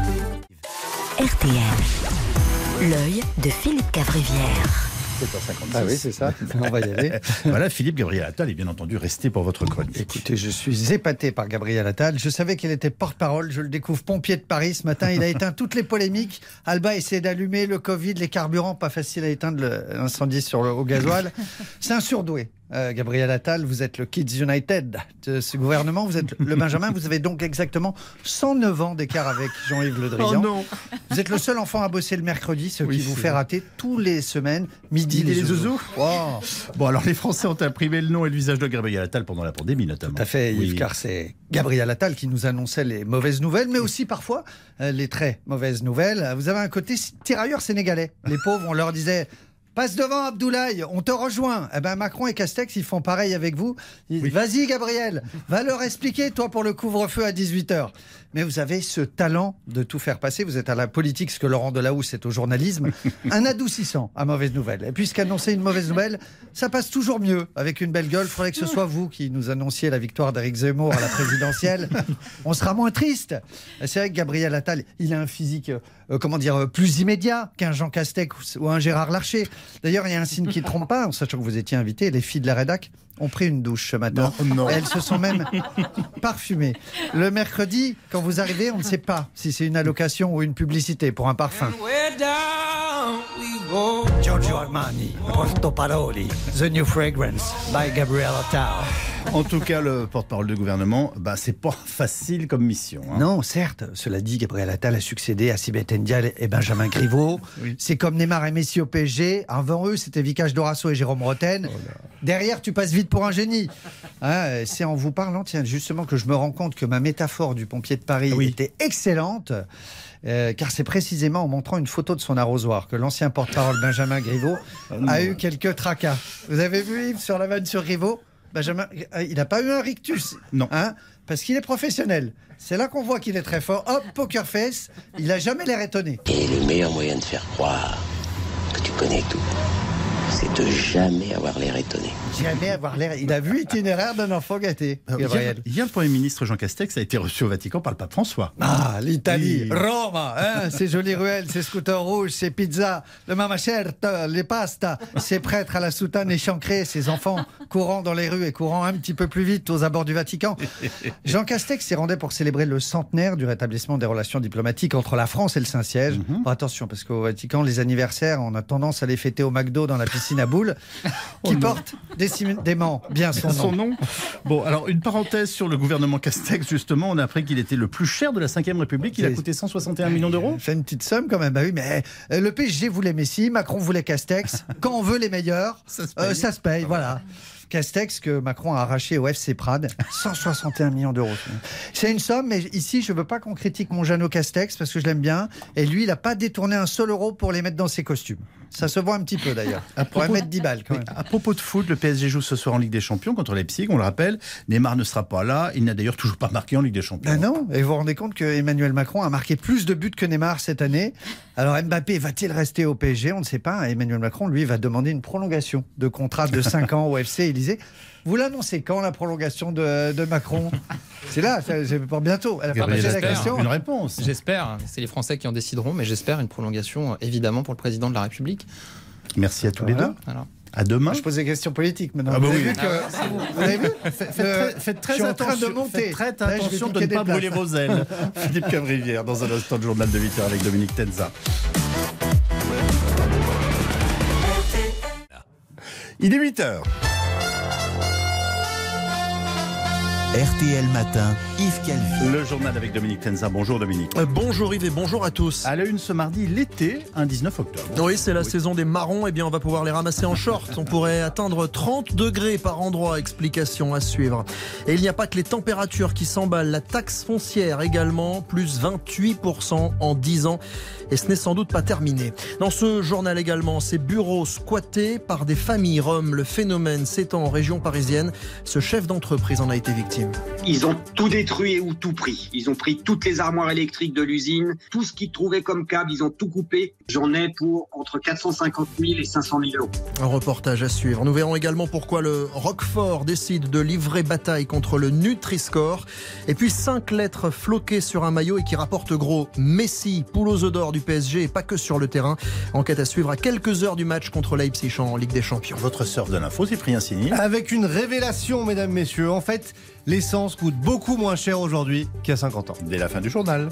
RTL, l'œil de Philippe Cavrivière. 7h56. Ah oui, c'est ça. On va y aller. Voilà, Philippe Gabriel Attal est bien entendu resté pour votre chronique. Écoutez, je suis épaté par Gabriel Attal. Je savais qu'il était porte-parole. Je le découvre pompier de Paris ce matin. Il a éteint toutes les polémiques. Alba essaie d'allumer le Covid, les carburants. Pas facile à éteindre l'incendie au gasoil. C'est un surdoué. Gabriel Attal, vous êtes le Kids United de ce gouvernement, vous êtes le Benjamin, vous avez donc exactement 109 ans d'écart avec Jean-Yves Le Drian. Oh non. Vous êtes le seul enfant à bosser le mercredi, ce qui vous fait rater tous les semaines, midi les zouzous. Wow. Bon, alors les Français ont imprimé le nom et le visage de Gabriel Attal pendant la pandémie notamment. Tout à fait, Yves, car c'est Gabriel Attal qui nous annonçait les mauvaises nouvelles, mais aussi parfois les très mauvaises nouvelles. Vous avez un côté tirailleur sénégalais. Les pauvres, on leur disait... Passe devant Abdoulaye, on te rejoint. Eh ben Macron et Castex, ils font pareil avec vous. Vas-y Gabriel, va leur expliquer, toi, pour le couvre-feu à 18h. Mais vous avez ce talent de tout faire passer. Vous êtes à la politique, ce que Laurent Delahousse est au journalisme. Un adoucissant à mauvaise nouvelle. Et puisqu'annoncer une mauvaise nouvelle, ça passe toujours mieux avec une belle gueule. Il faudrait que ce soit vous qui nous annonciez la victoire d'Éric Zemmour à la présidentielle. On sera moins triste. C'est vrai que Gabriel Attal, il a un physique, plus immédiat qu'un Jean Castex ou un Gérard Larcher. D'ailleurs, il y a un signe qui ne trompe pas, en sachant que vous étiez invité, les filles de la rédac ont pris une douche ce matin. Non. Elles se sont même parfumées. Le mercredi, quand vous arrivez, on ne sait pas si c'est une allocation ou une publicité pour un parfum. Giorgio Armani, Porto Paroli, The New Fragrance by Gabriel Attal. En tout cas, le porte-parole du gouvernement, c'est pas facile comme mission. Non, certes. Cela dit, Gabriel Attal a succédé à Sibeth Ndiaye et Benjamin Griveaux. Oui. C'est comme Neymar et Messi au PSG. Avant eux, c'était Vicage Dorasso et Jérôme Rotten. Derrière, tu passes vite pour un génie. C'est en vous parlant, tiens, justement, que je me rends compte que ma métaphore du pompier de Paris était excellente. Car c'est précisément en montrant une photo de son arrosoir que l'ancien porte-parole Benjamin Griveaux a eu quelques tracas. Vous avez vu Yves sur la vanne sur Griveaux? Benjamin, il n'a pas eu un rictus. Non. Parce qu'il est professionnel. C'est là qu'on voit qu'il est très fort. Hop, poker face, il n'a jamais l'air étonné. Et le meilleur moyen de faire croire que tu connais tout, c'est de jamais avoir l'air étonné. Jamais avoir l'air... Il a vu l'itinéraire d'un enfant gâté, Gabriel. Hier, le Premier ministre Jean Castex a été reçu au Vatican par le pape François. L'Italie, Rome, ces jolies ruelles, ces scooters rouges, ces pizzas, le mama certa, les pastas, ces prêtres à la soutane échancrée, ces enfants courant dans les rues et courant un petit peu plus vite aux abords du Vatican. Jean Castex s'y rendait pour célébrer le centenaire du rétablissement des relations diplomatiques entre la France et le Saint-Siège. Attention, parce qu'au Vatican, les anniversaires, on a tendance à les fêter au McDo dans la piscine à boules, qui porte décidément bien son nom. Bon, alors une parenthèse sur le gouvernement Castex, justement, on a appris qu'il était le plus cher de la 5e République, il a coûté 161 millions d'euros. C'est une petite somme quand même, oui, mais le PSG voulait Messi, Macron voulait Castex, quand on veut les meilleurs, ça se paye, voilà. Castex que Macron a arraché au FC Prades, 161 millions d'euros. C'est une somme, mais ici, je ne veux pas qu'on critique mon Jeannot Castex, parce que je l'aime bien, et lui, il n'a pas détourné un seul euro pour les mettre dans ses costumes. Ça se voit un petit peu, d'ailleurs. On pourrait mettre 10 balles, quand même. À propos de foot, le PSG joue ce soir en Ligue des Champions contre Leipzig, on le rappelle. Neymar ne sera pas là, il n'a d'ailleurs toujours pas marqué en Ligue des Champions. Non, et vous vous rendez compte que Emmanuel Macron a marqué plus de buts que Neymar cette année. Alors Mbappé va-t-il rester au PSG? On ne sait pas. Emmanuel Macron, lui, va demander une prolongation de contrat de 5 ans au FC Élysée. Vous l'annoncez quand, la prolongation de Macron? C'est là, c'est pour bientôt. Elle a partagé la question. Une réponse. J'espère. C'est les Français qui en décideront, mais j'espère une prolongation, évidemment, pour le président de la République. Merci à tous les deux. Alors. À demain. Je pose des questions politiques maintenant. Vous avez vu Faites très attention de ne pas brûler vos ailes. Philippe Cavrivière, dans un instant, le journal de 8h avec Dominique Tenza. Il est 8h. RTL Matin, Yves Calvi. Le journal avec Dominique Tenza. Bonjour Dominique. Bonjour Yves et bonjour à tous. À la une ce mardi, l'été, un 19 octobre. Oui, c'est la saison des marrons. Eh bien, on va pouvoir les ramasser en short. On pourrait atteindre 30 degrés par endroit. Explication à suivre. Et il n'y a pas que les températures qui s'emballent. La taxe foncière également, plus 28% en 10 ans. Et ce n'est sans doute pas terminé. Dans ce journal également, ces bureaux squattés par des familles roms. Le phénomène s'étend en région parisienne. Ce chef d'entreprise en a été victime. Ils ont tout détruit ou tout pris. Ils ont pris toutes les armoires électriques de l'usine, tout ce qu'ils trouvaient comme câble, ils ont tout coupé. J'en ai pour entre 450 000 et 500 000 euros. Un reportage à suivre. Nous verrons également pourquoi le Roquefort décide de livrer bataille contre le Nutri-Score. Et puis 5 lettres floquées sur un maillot et qui rapportent gros Messi, poule aux œufs d'or du PSG et pas que sur le terrain. Enquête à suivre à quelques heures du match contre Leipzig en Ligue des Champions. Votre surf de l'info, Cyprien Signy. Avec une révélation, mesdames, messieurs. En fait, l'essence coûte beaucoup moins cher aujourd'hui qu'il y a 50 ans. Dès la fin du journal.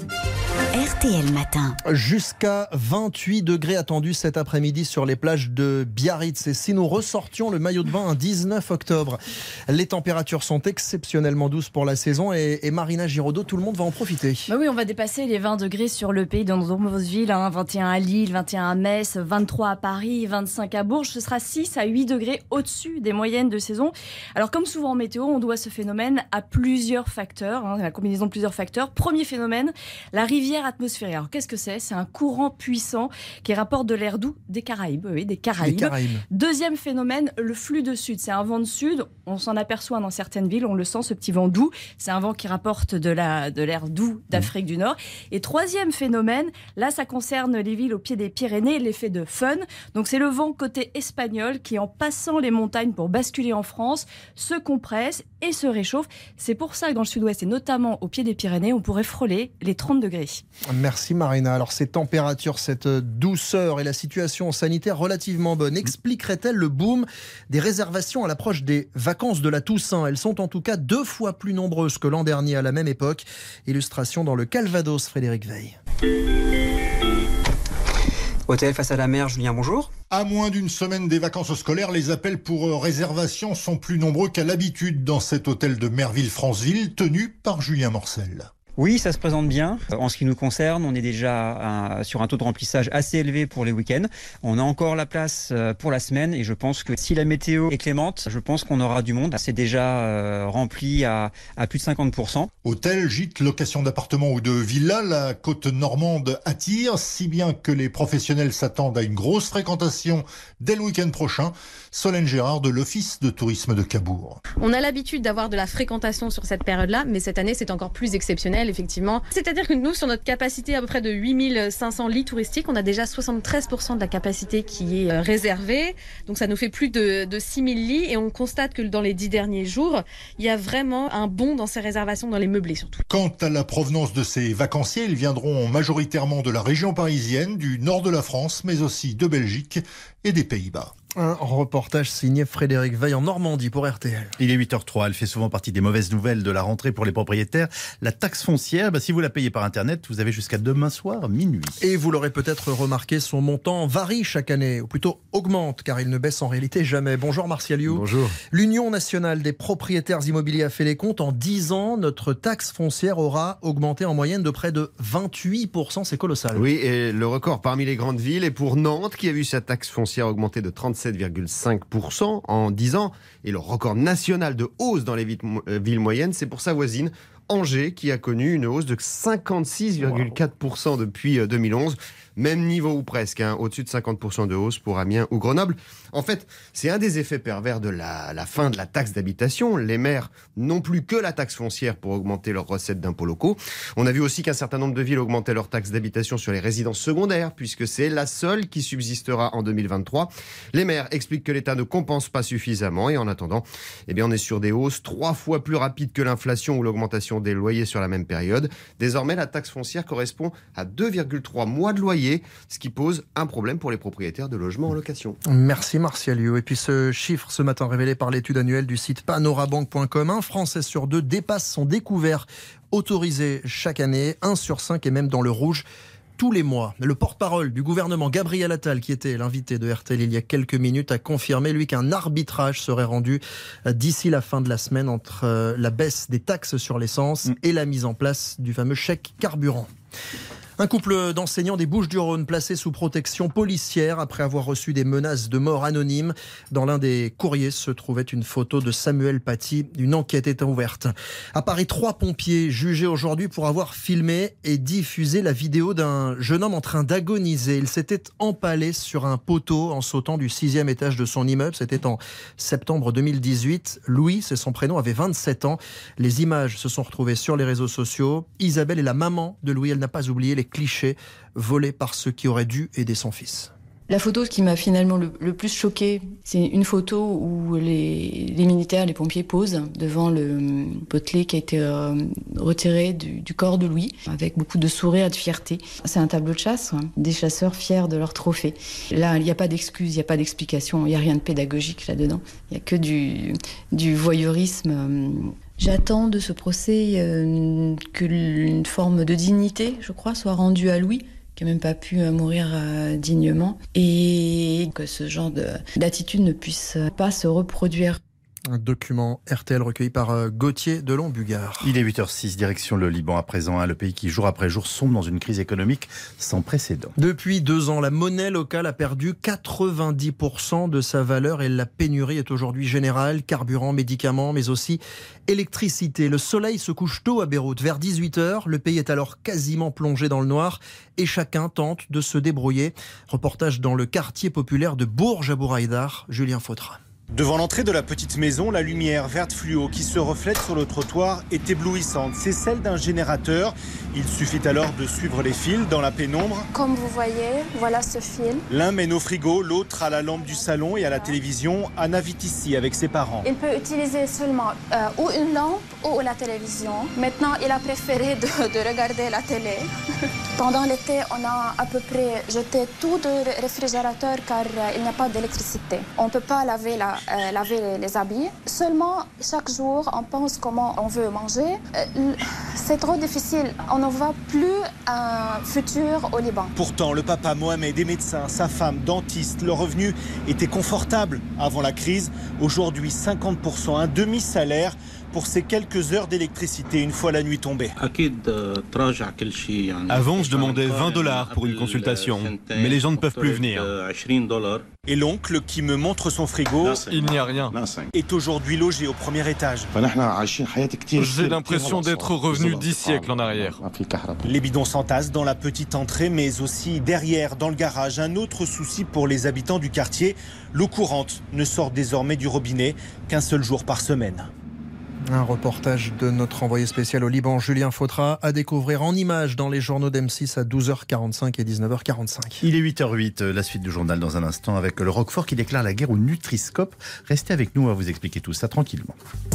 RTL Matin. Jusqu'à 28 degrés attendus cet après-midi sur les plages de Biarritz. Et si nous ressortions le maillot de bain un 19 octobre, les températures sont exceptionnellement douces pour la saison. Et Marina Giraudot, tout le monde va en profiter. Bah oui, on va dépasser les 20 degrés sur le pays dans de nombreuses villes. 21 à Lille, 21 à Metz, 23 à Paris, 25 à Bourges. Ce sera 6 à 8 degrés au-dessus des moyennes de saison. Alors comme souvent en météo, on doit ce phénomène à plusieurs facteurs, la combinaison de plusieurs facteurs. Premier phénomène, la rivière atmosphérique. Alors qu'est-ce que c'est? C'est un courant puissant qui rapporte de l'air doux des Caraïbes. Oui, des Caraïbes. Deuxième phénomène, le flux de sud. C'est un vent de sud, on s'en aperçoit dans certaines villes, on le sent, ce petit vent doux. C'est un vent qui rapporte de l'air doux d'Afrique du Nord. Et troisième phénomène, là ça concerne les villes au pied des Pyrénées, l'effet de Fun. Donc c'est le vent côté espagnol qui, en passant les montagnes pour basculer en France, se compresse et se réchauffe. C'est pour ça que dans le sud-ouest et notamment au pied des Pyrénées, on pourrait frôler les 30 degrés. Merci Marina. Alors ces températures, cette douceur et la situation sanitaire relativement bonne expliqueraient-elles le boom des réservations à l'approche des vacances de la Toussaint? Elles sont en tout cas 2 fois plus nombreuses que l'an dernier à la même époque. Illustration dans le Calvados, Frédéric Veil. Hôtel face à la mer, Julien, bonjour. À moins d'une semaine des vacances scolaires, les appels pour réservation sont plus nombreux qu'à l'habitude dans cet hôtel de Merville-Franceville, tenu par Julien Morcel. Oui, ça se présente bien. En ce qui nous concerne, on est déjà sur un taux de remplissage assez élevé pour les week-ends. On a encore la place pour la semaine et je pense que si la météo est clémente, je pense qu'on aura du monde. C'est déjà rempli à plus de 50%. Hôtel, gîte, location d'appartements ou de villas, la côte normande attire, si bien que les professionnels s'attendent à une grosse fréquentation dès le week-end prochain. Solène Gérard de l'Office de tourisme de Cabourg. On a l'habitude d'avoir de la fréquentation sur cette période-là, mais cette année c'est encore plus exceptionnel. Effectivement. C'est-à-dire que nous, sur notre capacité à peu près de 8500 lits touristiques, on a déjà 73% de la capacité qui est réservée. Donc ça nous fait plus de 6000 lits et on constate que dans les 10 derniers jours, il y a vraiment un bond dans ces réservations, dans les meublés surtout. Quant à la provenance de ces vacanciers, ils viendront majoritairement de la région parisienne, du nord de la France, mais aussi de Belgique et des Pays-Bas. Un reportage signé Frédéric Veil en Normandie pour RTL. Il est 8h03, elle fait souvent partie des mauvaises nouvelles de la rentrée pour les propriétaires. La taxe foncière, si vous la payez par Internet, vous avez jusqu'à demain soir, minuit. Et vous l'aurez peut-être remarqué, son montant varie chaque année, ou plutôt augmente, car il ne baisse en réalité jamais. Bonjour Martial You. Bonjour. L'Union nationale des propriétaires immobiliers a fait les comptes. En 10 ans, notre taxe foncière aura augmenté en moyenne de près de 28%. C'est colossal. Oui, et le record parmi les grandes villes est pour Nantes, qui a vu sa taxe foncière augmenter de 37,5% en 10 ans. Et le record national de hausse dans les villes moyennes, c'est pour sa voisine Angers, qui a connu une hausse de 56,4% depuis 2011. Même niveau ou presque, au-dessus de 50% de hausse pour Amiens ou Grenoble. En fait, c'est un des effets pervers de la fin de la taxe d'habitation. Les maires n'ont plus que la taxe foncière pour augmenter leurs recettes d'impôts locaux. On a vu aussi qu'un certain nombre de villes augmentaient leur taxe d'habitation sur les résidences secondaires, puisque c'est la seule qui subsistera en 2023. Les maires expliquent que l'État ne compense pas suffisamment et en attendant, on est sur des hausses 3 fois plus rapides que l'inflation ou l'augmentation des loyers sur la même période. Désormais, la taxe foncière correspond à 2,3 mois de loyer, ce qui pose un problème pour les propriétaires de logements en location. Merci Martial You. Et puis ce chiffre ce matin révélé par l'étude annuelle du site panorabank.com, 1 Français sur 2 dépasse son découvert autorisé chaque année, 1 sur 5 est même dans le rouge tous les mois. Le porte-parole du gouvernement, Gabriel Attal, qui était l'invité de RTL il y a quelques minutes, a confirmé, lui, qu'un arbitrage serait rendu d'ici la fin de la semaine entre la baisse des taxes sur l'essence et la mise en place du fameux chèque carburant. Un couple d'enseignants des Bouches-du-Rhône placé sous protection policière après avoir reçu des menaces de mort anonymes. Dans l'un des courriers se trouvait une photo de Samuel Paty. Une enquête est ouverte. À Paris, 3 pompiers jugés aujourd'hui pour avoir filmé et diffusé la vidéo d'un jeune homme en train d'agoniser. Il s'était empalé sur un poteau en sautant du 6e étage de son immeuble. C'était en septembre 2018. Louis, c'est son prénom, avait 27 ans. Les images se sont retrouvées sur les réseaux sociaux. Isabelle est la maman de Louis. Elle n'a pas oublié les clichés volés par ceux qui auraient dû aider son fils. La photo qui m'a finalement le plus choquée, c'est une photo où les militaires, les pompiers posent devant le potelet qui a été retiré du corps de Louis, avec beaucoup de sourire et de fierté. C'est un tableau de chasse, des chasseurs fiers de leur trophée. Là, il n'y a pas d'excuses, il n'y a pas d'explication, il n'y a rien de pédagogique là-dedans. Il n'y a que du voyeurisme. J'attends de ce procès qu'une forme de dignité, je crois, soit rendue à Louis, qui n'a même pas pu mourir dignement, et que ce genre d'attitude ne puisse pas se reproduire. Un document RTL recueilli par Gauthier Delon-Bugard. Il est 8h06, direction le Liban à présent, le pays qui jour après jour sombre dans une crise économique sans précédent. Depuis 2 ans, la monnaie locale a perdu 90% de sa valeur et la pénurie est aujourd'hui générale, carburant, médicaments, mais aussi électricité. Le soleil se couche tôt à Beyrouth, vers 18h. Le pays est alors quasiment plongé dans le noir et chacun tente de se débrouiller. Reportage dans le quartier populaire de Bourg Abouraïdar, Julien Fautra. Devant l'entrée de la petite maison, la lumière verte fluo qui se reflète sur le trottoir est éblouissante. C'est celle d'un générateur. Il suffit alors de suivre les fils dans la pénombre. Comme vous voyez, voilà ce fil. L'un mène au frigo, l'autre à la lampe du salon et à la télévision. Anna vit ici avec ses parents. Il peut utiliser seulement ou une lampe ou la télévision. Maintenant, il a préféré de regarder la télé. Pendant l'été, on a à peu près jeté tout de réfrigérateur car il n'y a pas d'électricité. On ne peut pas laver les habits. Seulement, chaque jour, on pense comment on veut manger. C'est trop difficile. On ne voit plus un futur au Liban. Pourtant, le papa Mohamed est médecin, sa femme dentiste. Le revenu était confortable avant la crise. Aujourd'hui, 50%, un demi-salaire pour ces quelques heures d'électricité une fois la nuit tombée. Avant, je demandais $20 pour une consultation, mais les gens ne peuvent plus venir. Et l'oncle, qui me montre son frigo, il n'y a rien, est aujourd'hui logé au premier étage. J'ai l'impression d'être revenu 10 siècles en arrière. Les bidons s'entassent dans la petite entrée, mais aussi derrière, dans le garage. Un autre souci pour les habitants du quartier, l'eau courante ne sort désormais du robinet qu'un seul jour par semaine. Un reportage de notre envoyé spécial au Liban, Julien Fautra, à découvrir en images dans les journaux d'M6 à 12h45 et 19h45. Il est 8h08, la suite du journal dans un instant avec le Roquefort qui déclare la guerre au Nutri-Scope. Restez avec nous, on va vous expliquer tout ça tranquillement.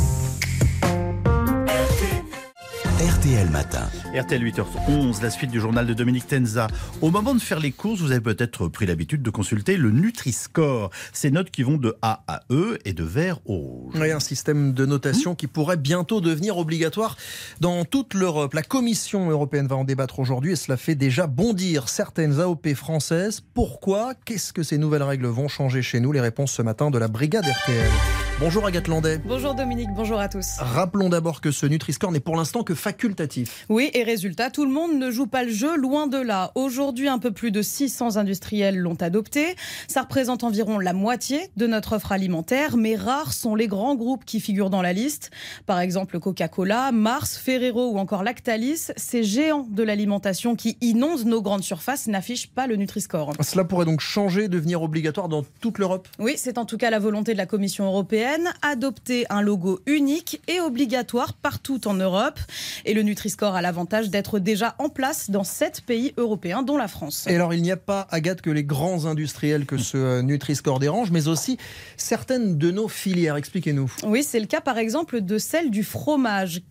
RTL Matin. RTL 8h11, la suite du journal de Dominique Tenza. Au moment de faire les courses, vous avez peut-être pris l'habitude de consulter le Nutri-Score. Ces notes qui vont de A à E et de vert au rouge. Oui, un système de notation qui pourrait bientôt devenir obligatoire dans toute l'Europe. La Commission européenne va en débattre aujourd'hui et cela fait déjà bondir certaines AOP françaises. Pourquoi ? Qu'est-ce que ces nouvelles règles vont changer chez nous ? Les réponses ce matin de la brigade RTL. Bonjour Agathe Landais. Bonjour Dominique, bonjour à tous. Rappelons d'abord que ce Nutri-Score n'est pour l'instant que facultatif. Oui, et résultat, tout le monde ne joue pas le jeu, loin de là. Aujourd'hui, un peu plus de 600 industriels l'ont adopté. Ça représente environ la moitié de notre offre alimentaire, mais rares sont les grands groupes qui figurent dans la liste. Par exemple, Coca-Cola, Mars, Ferrero ou encore Lactalis, ces géants de l'alimentation qui inondent nos grandes surfaces n'affichent pas le Nutri-Score. Cela pourrait donc changer, devenir obligatoire dans toute l'Europe ? Oui, c'est en tout cas la volonté de la Commission européenne. Adopter un logo unique et obligatoire partout en Europe. Et le Nutri-Score a l'avantage d'être déjà en place dans 7 pays européens, dont la France. Et alors, il n'y a pas, Agathe, que les grands industriels que ce Nutri-Score dérange, mais aussi certaines de nos filières. Expliquez-nous. Oui, c'est le cas par exemple de celle du fromage.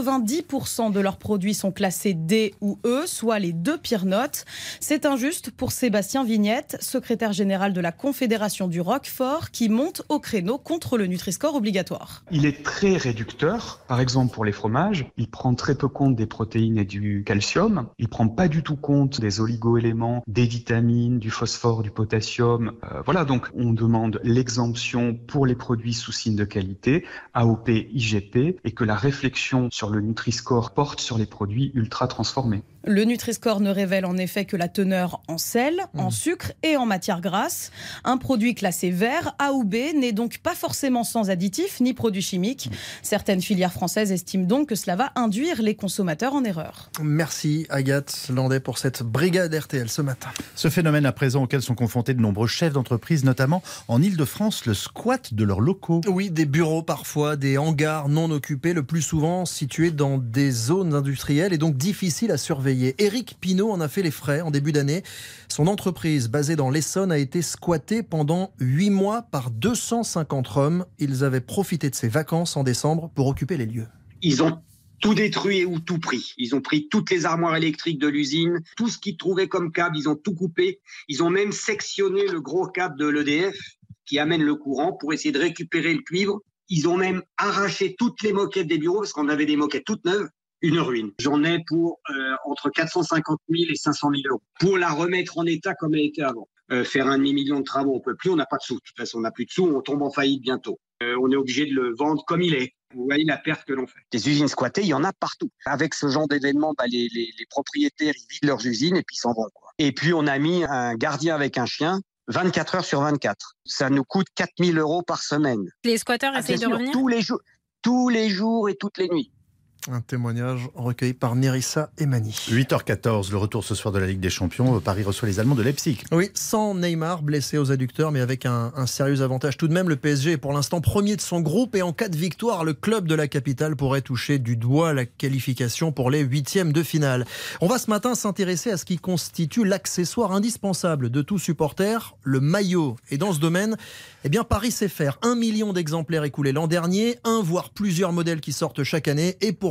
90% de leurs produits sont classés D ou E, soit les deux pires notes. C'est injuste pour Sébastien Vignette, secrétaire général de la Confédération du Roquefort, qui monte au créneau contre le Nutri-Score obligatoire. Il est très réducteur. Par exemple, pour les fromages, il prend très peu compte des protéines et du calcium. Il prend pas du tout compte des oligo-éléments, des vitamines, du phosphore, du potassium. Voilà, donc on demande l'exemption pour les produits sous signe de qualité, AOP, IGP, et que la réflexion sur le Nutri-Score porte sur les produits ultra transformés. Le Nutri-Score ne révèle en effet que la teneur en sel, en sucre et en matière grasse. Un produit classé vert, A ou B, n'est donc pas forcément sans additifs ni produits chimiques. Certaines filières françaises estiment donc que cela va induire les consommateurs en erreur. Merci Agathe Landais pour cette brigade RTL ce matin. Ce phénomène à présent auquel sont confrontés de nombreux chefs d'entreprise, notamment en Ile-de-France, le squat de leurs locaux. Oui, des bureaux parfois, des hangars non occupés, le plus souvent situés dans des zones industrielles et donc difficiles à surveiller. Éric Pinault en a fait les frais en début d'année. Son entreprise, basée dans l'Essonne, a été squattée pendant 8 mois par 250 hommes. Ils avaient profité de ces vacances en décembre pour occuper les lieux. Ils ont tout détruit ou tout pris. Ils ont pris toutes les armoires électriques de l'usine, tout ce qu'ils trouvaient comme câble, ils ont tout coupé. Ils ont même sectionné le gros câble de l'EDF qui amène le courant pour essayer de récupérer le cuivre. Ils ont même arraché toutes les moquettes des bureaux parce qu'on avait des moquettes toutes neuves. Une ruine. J'en ai pour entre 450 000 et 500 000 euros pour la remettre en état comme elle était avant. Faire un demi-million de travaux, on peut plus, on n'a pas de sous. De toute façon, on n'a plus de sous, on tombe en faillite bientôt. On est obligé de le vendre comme il est. Vous voyez la perte que l'on fait. Des usines squattées, il y en a partout. Avec ce genre d'événement, les propriétaires ils vident leurs usines et puis ils s'en vont, quoi. Et puis on a mis un gardien avec un chien 24 heures sur 24. Ça nous coûte 4 000 euros par semaine. Les squatteurs essayent de revenir tous les jours et toutes les nuits. Un témoignage recueilli par Nerissa Emani. 8h14, le retour ce soir de la Ligue des Champions. Paris reçoit les Allemands de Leipzig. Oui, sans Neymar, blessé aux adducteurs, mais avec un sérieux avantage. Tout de même, le PSG est pour l'instant premier de son groupe et en cas de victoire, le club de la capitale pourrait toucher du doigt la qualification pour les 8e de finale. On va ce matin s'intéresser à ce qui constitue l'accessoire indispensable de tout supporter, le maillot. Et dans ce domaine, Paris sait faire. 1 million d'exemplaires écoulés l'an dernier, un voire plusieurs modèles qui sortent chaque année. Et pour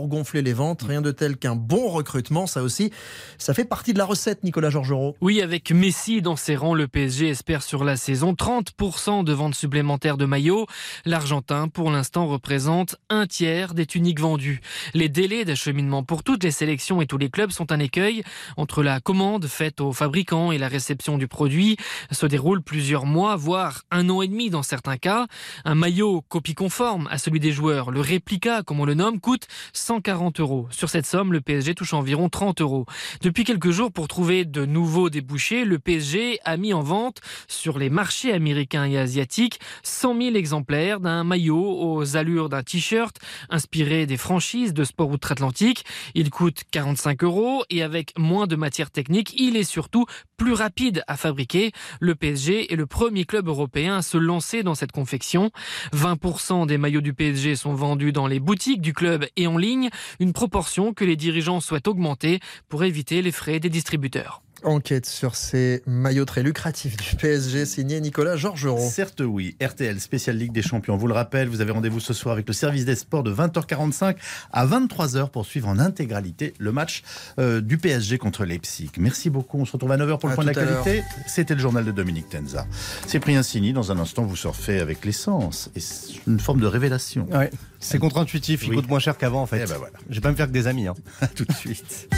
pour gonfler les ventes. Rien de tel qu'un bon recrutement, ça aussi, ça fait partie de la recette, Nicolas Georgerot. Oui, avec Messi dans ses rangs, le PSG espère sur la saison 30% de ventes supplémentaires de maillots. L'Argentin, pour l'instant, représente un tiers des tuniques vendues. Les délais d'acheminement pour toutes les sélections et tous les clubs sont un écueil. Entre la commande faite aux fabricants et la réception du produit se déroulent plusieurs mois, voire 1 an et demi dans certains cas. Un maillot copie conforme à celui des joueurs, le réplica comme on le nomme, coûte 140 €. Sur cette somme, le PSG touche environ 30 €. Depuis quelques jours, pour trouver de nouveaux débouchés, le PSG a mis en vente sur les marchés américains et asiatiques 100 000 exemplaires d'un maillot aux allures d'un t-shirt inspiré des franchises de sport outre-Atlantique. Il coûte 45 € et avec moins de matière technique, il est surtout plus rapide à fabriquer. Le PSG est le premier club européen à se lancer dans cette confection. 20% des maillots du PSG sont vendus dans les boutiques du club et en ligne, une proportion que les dirigeants souhaitent augmenter pour éviter les frais des distributeurs. Enquête sur ces maillots très lucratifs du PSG, signé Nicolas Georgerot. Certes oui, RTL, spéciale Ligue des Champions. Vous le rappelle, vous avez rendez-vous ce soir avec le service des sports de 20h45 à 23h pour suivre en intégralité le match du PSG contre Leipzig. Merci beaucoup, on se retrouve à 9h pour le point de l'actualité. C'était le journal de Dominique Tenza. Cyprien Sini, dans un instant, vous surfez avec l'essence. Et c'est une forme de révélation. Ouais, c'est contre-intuitif, il coûte moins cher qu'avant en fait. Et ben voilà. Je vais pas me faire que des amis. Tout de suite.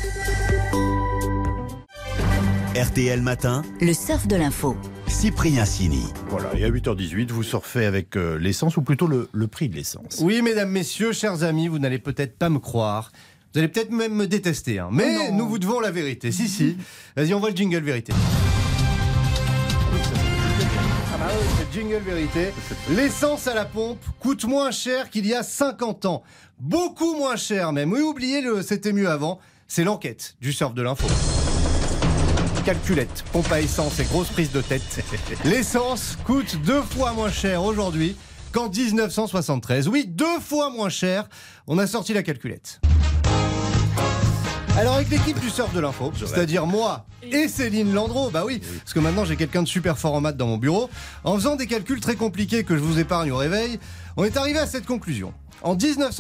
RTL Matin, le surf de l'info. Cyprien Sini. Voilà, et à 8h18, vous surfez avec l'essence, ou plutôt le prix de l'essence. Oui, mesdames, messieurs, chers amis, vous n'allez peut-être pas me croire. Vous allez peut-être même me détester. Mais nous vous devons la vérité. Si. Vas-y, on voit le jingle vérité. C'est le jingle vérité. L'essence à la pompe coûte moins cher qu'il y a 50 ans. Beaucoup moins cher même. Oui, oubliez c'était mieux avant. C'est l'enquête du surf de l'info. Calculette, pompe à essence et grosse prise de tête. L'essence coûte 2 fois moins cher aujourd'hui qu'en 1973. Oui, 2 fois moins cher. On a sorti la calculette. Alors avec l'équipe du surf de l'info, c'est-à-dire moi et Céline Landreau, bah oui, parce que maintenant j'ai quelqu'un de super fort en maths dans mon bureau, en faisant des calculs très compliqués que je vous épargne au réveil, on est arrivé à cette conclusion. En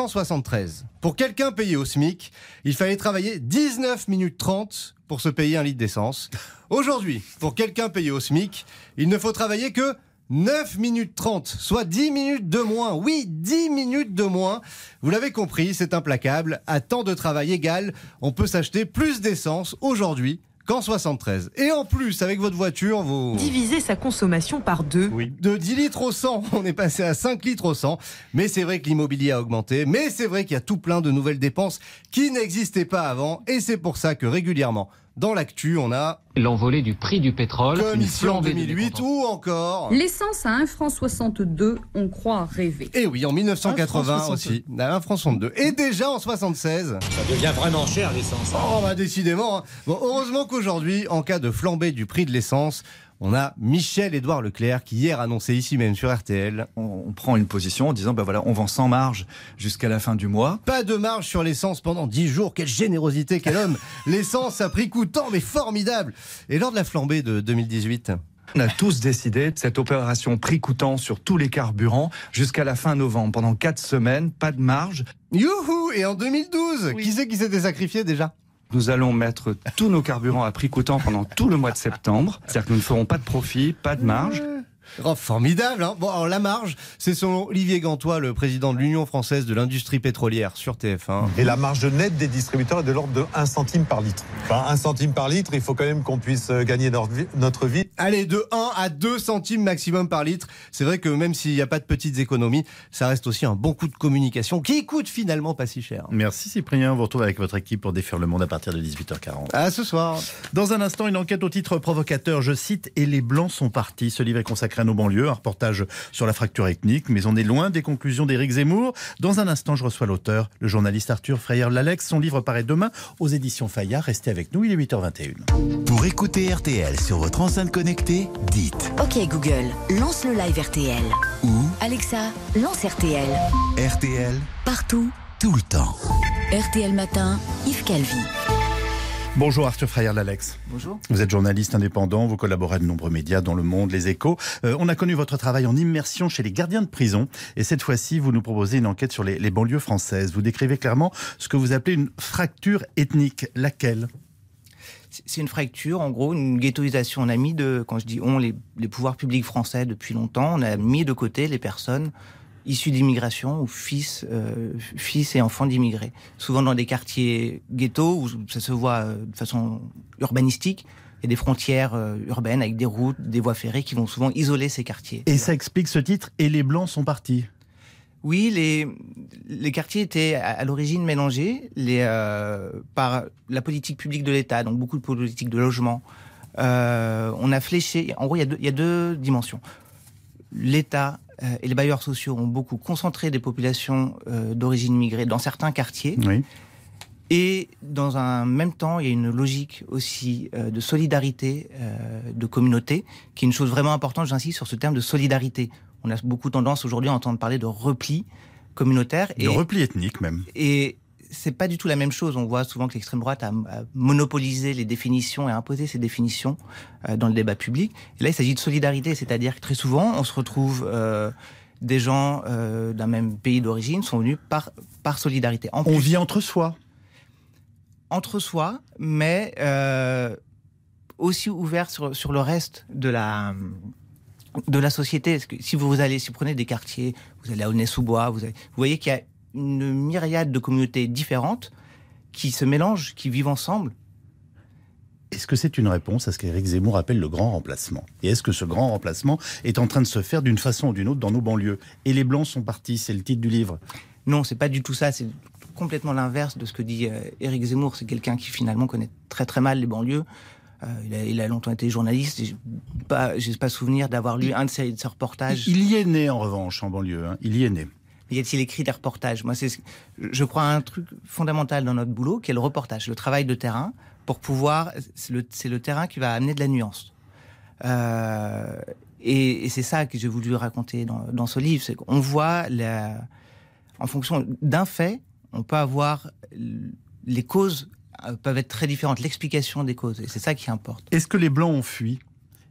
1973, pour quelqu'un payé au SMIC, il fallait travailler 19 minutes 30 pour se payer un litre d'essence. Aujourd'hui, pour quelqu'un payé au SMIC, il ne faut travailler que 9 minutes 30, soit 10 minutes de moins. Oui, 10 minutes de moins. Vous l'avez compris, c'est implacable. À temps de travail égal, on peut s'acheter plus d'essence aujourd'hui qu'en 73. Et en plus, avec votre voiture, vous... divisez sa consommation par 2. Oui. De 10 litres au 100, on est passé à 5 litres au 100. Mais c'est vrai que l'immobilier a augmenté. Mais c'est vrai qu'il y a tout plein de nouvelles dépenses qui n'existaient pas avant. Et c'est pour ça que régulièrement, dans l'actu, on a... l'envolée du prix du pétrole. Comme ici en 2008 ou encore... l'essence à 1,62 franc, on croit rêver. Et oui, en 1980 aussi, à 1,62 franc. Et déjà en 76... ça devient vraiment cher l'essence. Oh bah décidément. Bon, heureusement qu'aujourd'hui, en cas de flambée du prix de l'essence... on a Michel-Édouard Leclerc qui hier annonçait ici même sur RTL. On prend une position en disant voilà, on vend sans marge jusqu'à la fin du mois. Pas de marge sur l'essence pendant 10 jours. Quelle générosité, quel homme. L'essence a pris coûtant mais formidable. Et lors de la flambée de 2018, on a tous décidé de cette opération prix coûtant sur tous les carburants jusqu'à la fin novembre. Pendant 4 semaines, pas de marge. Youhou. Et en 2012, qui c'est qui s'était sacrifié déjà ? Nous allons mettre tous nos carburants à prix coûtant pendant tout le mois de septembre. C'est-à-dire que nous ne ferons pas de profit, pas de marge. Oh, formidable, hein. Bon, alors la marge, c'est selon Olivier Gantois, le président de l'Union française de l'industrie pétrolière sur TF1. Et la marge nette des distributeurs est de l'ordre de 1 centime par litre. Enfin, 1 centime par litre, il faut quand même qu'on puisse gagner notre vie. Allez, de 1 à 2 centimes maximum par litre. C'est vrai que même s'il n'y a pas de petites économies, ça reste aussi un bon coup de communication qui coûte finalement pas si cher. Merci Cyprien, vous retrouvez avec votre équipe pour défaire le monde à partir de 18h40. À ce soir. Dans un instant, une enquête au titre provocateur, je cite, et les Blancs sont partis. Ce livre est consacré à nos banlieues, un reportage sur la fracture ethnique, mais on est loin des conclusions d'Éric Zemmour. Dans un instant, je reçois l'auteur, le journaliste Arthur Freyer-Lalex. Son livre paraît demain aux éditions Fayard. Restez avec nous, il est 8h21. Pour écouter RTL sur votre enceinte connectée, dites Ok Google, lance le live RTL. Ou Alexa, lance RTL. RTL, Partout, tout le temps. RTL Matin, Yves Calvi. Bonjour Arthur Freyer-Lalex. Bonjour. Vous êtes journaliste indépendant, vous collaborez à de nombreux médias, dont Le Monde, Les Échos. On a connu votre travail en immersion chez les gardiens de prison. Et cette fois-ci, vous nous proposez une enquête sur les banlieues françaises. Vous décrivez clairement ce que vous appelez une fracture ethnique. Laquelle ? C'est une fracture, en gros, une ghettoisation. On a mis quand je dis on, les pouvoirs publics français depuis longtemps, on a mis de côté les personnes issus d'immigration ou fils et enfants d'immigrés. Souvent dans des quartiers ghettos où ça se voit de façon urbanistique. Il y a des frontières urbaines avec des routes, des voies ferrées qui vont souvent isoler ces quartiers. Et ça explique ce titre, et les Blancs sont partis. Oui, les quartiers étaient à l'origine mélangés par la politique publique de l'État, donc beaucoup de politique de logement. On a fléché, en gros il y a deux dimensions. L'État et les bailleurs sociaux ont beaucoup concentré des populations d'origine immigrée dans certains quartiers. Oui. Et dans un même temps, il y a une logique aussi de solidarité de communauté, qui est une chose vraiment importante. J'insiste sur ce terme de solidarité. On a beaucoup tendance aujourd'hui à entendre parler de repli communautaire. De repli ethnique même. Et c'est pas du tout la même chose. On voit souvent que l'extrême droite a monopolisé les définitions et a imposé ces définitions dans le débat public. Et là, il s'agit de solidarité, c'est-à-dire que très souvent, on se retrouve des gens d'un même pays d'origine sont venus par solidarité. On vit entre soi. Entre soi, mais aussi ouvert sur le reste de la société. Parce que si vous prenez des quartiers, vous allez à Aulnay-sous-Bois, vous voyez qu'il y a une myriade de communautés différentes qui se mélangent, qui vivent ensemble. Est-ce que c'est une réponse à ce qu'Éric Zemmour appelle le grand remplacement ? Et est-ce que ce grand remplacement est en train de se faire d'une façon ou d'une autre dans nos banlieues ? Et les Blancs sont partis, c'est le titre du livre. Non, c'est pas du tout ça, c'est complètement l'inverse de ce que dit Éric Zemmour. C'est quelqu'un qui finalement connaît très très mal les banlieues. Il a longtemps été journaliste. J'ai pas souvenir d'avoir lu un de ses reportages. Il y est né en revanche en banlieue. Il y est né. Y a-t-il écrit des reportages ? Moi, je crois à un truc fondamental dans notre boulot, qui est le reportage, le travail de terrain, pour pouvoir. C'est le terrain qui va amener de la nuance. Et c'est ça que j'ai voulu raconter dans ce livre, c'est qu'on voit en fonction d'un fait, on peut avoir les causes peuvent être très différentes, l'explication des causes, et c'est ça qui importe. Est-ce que les Blancs ont fui ?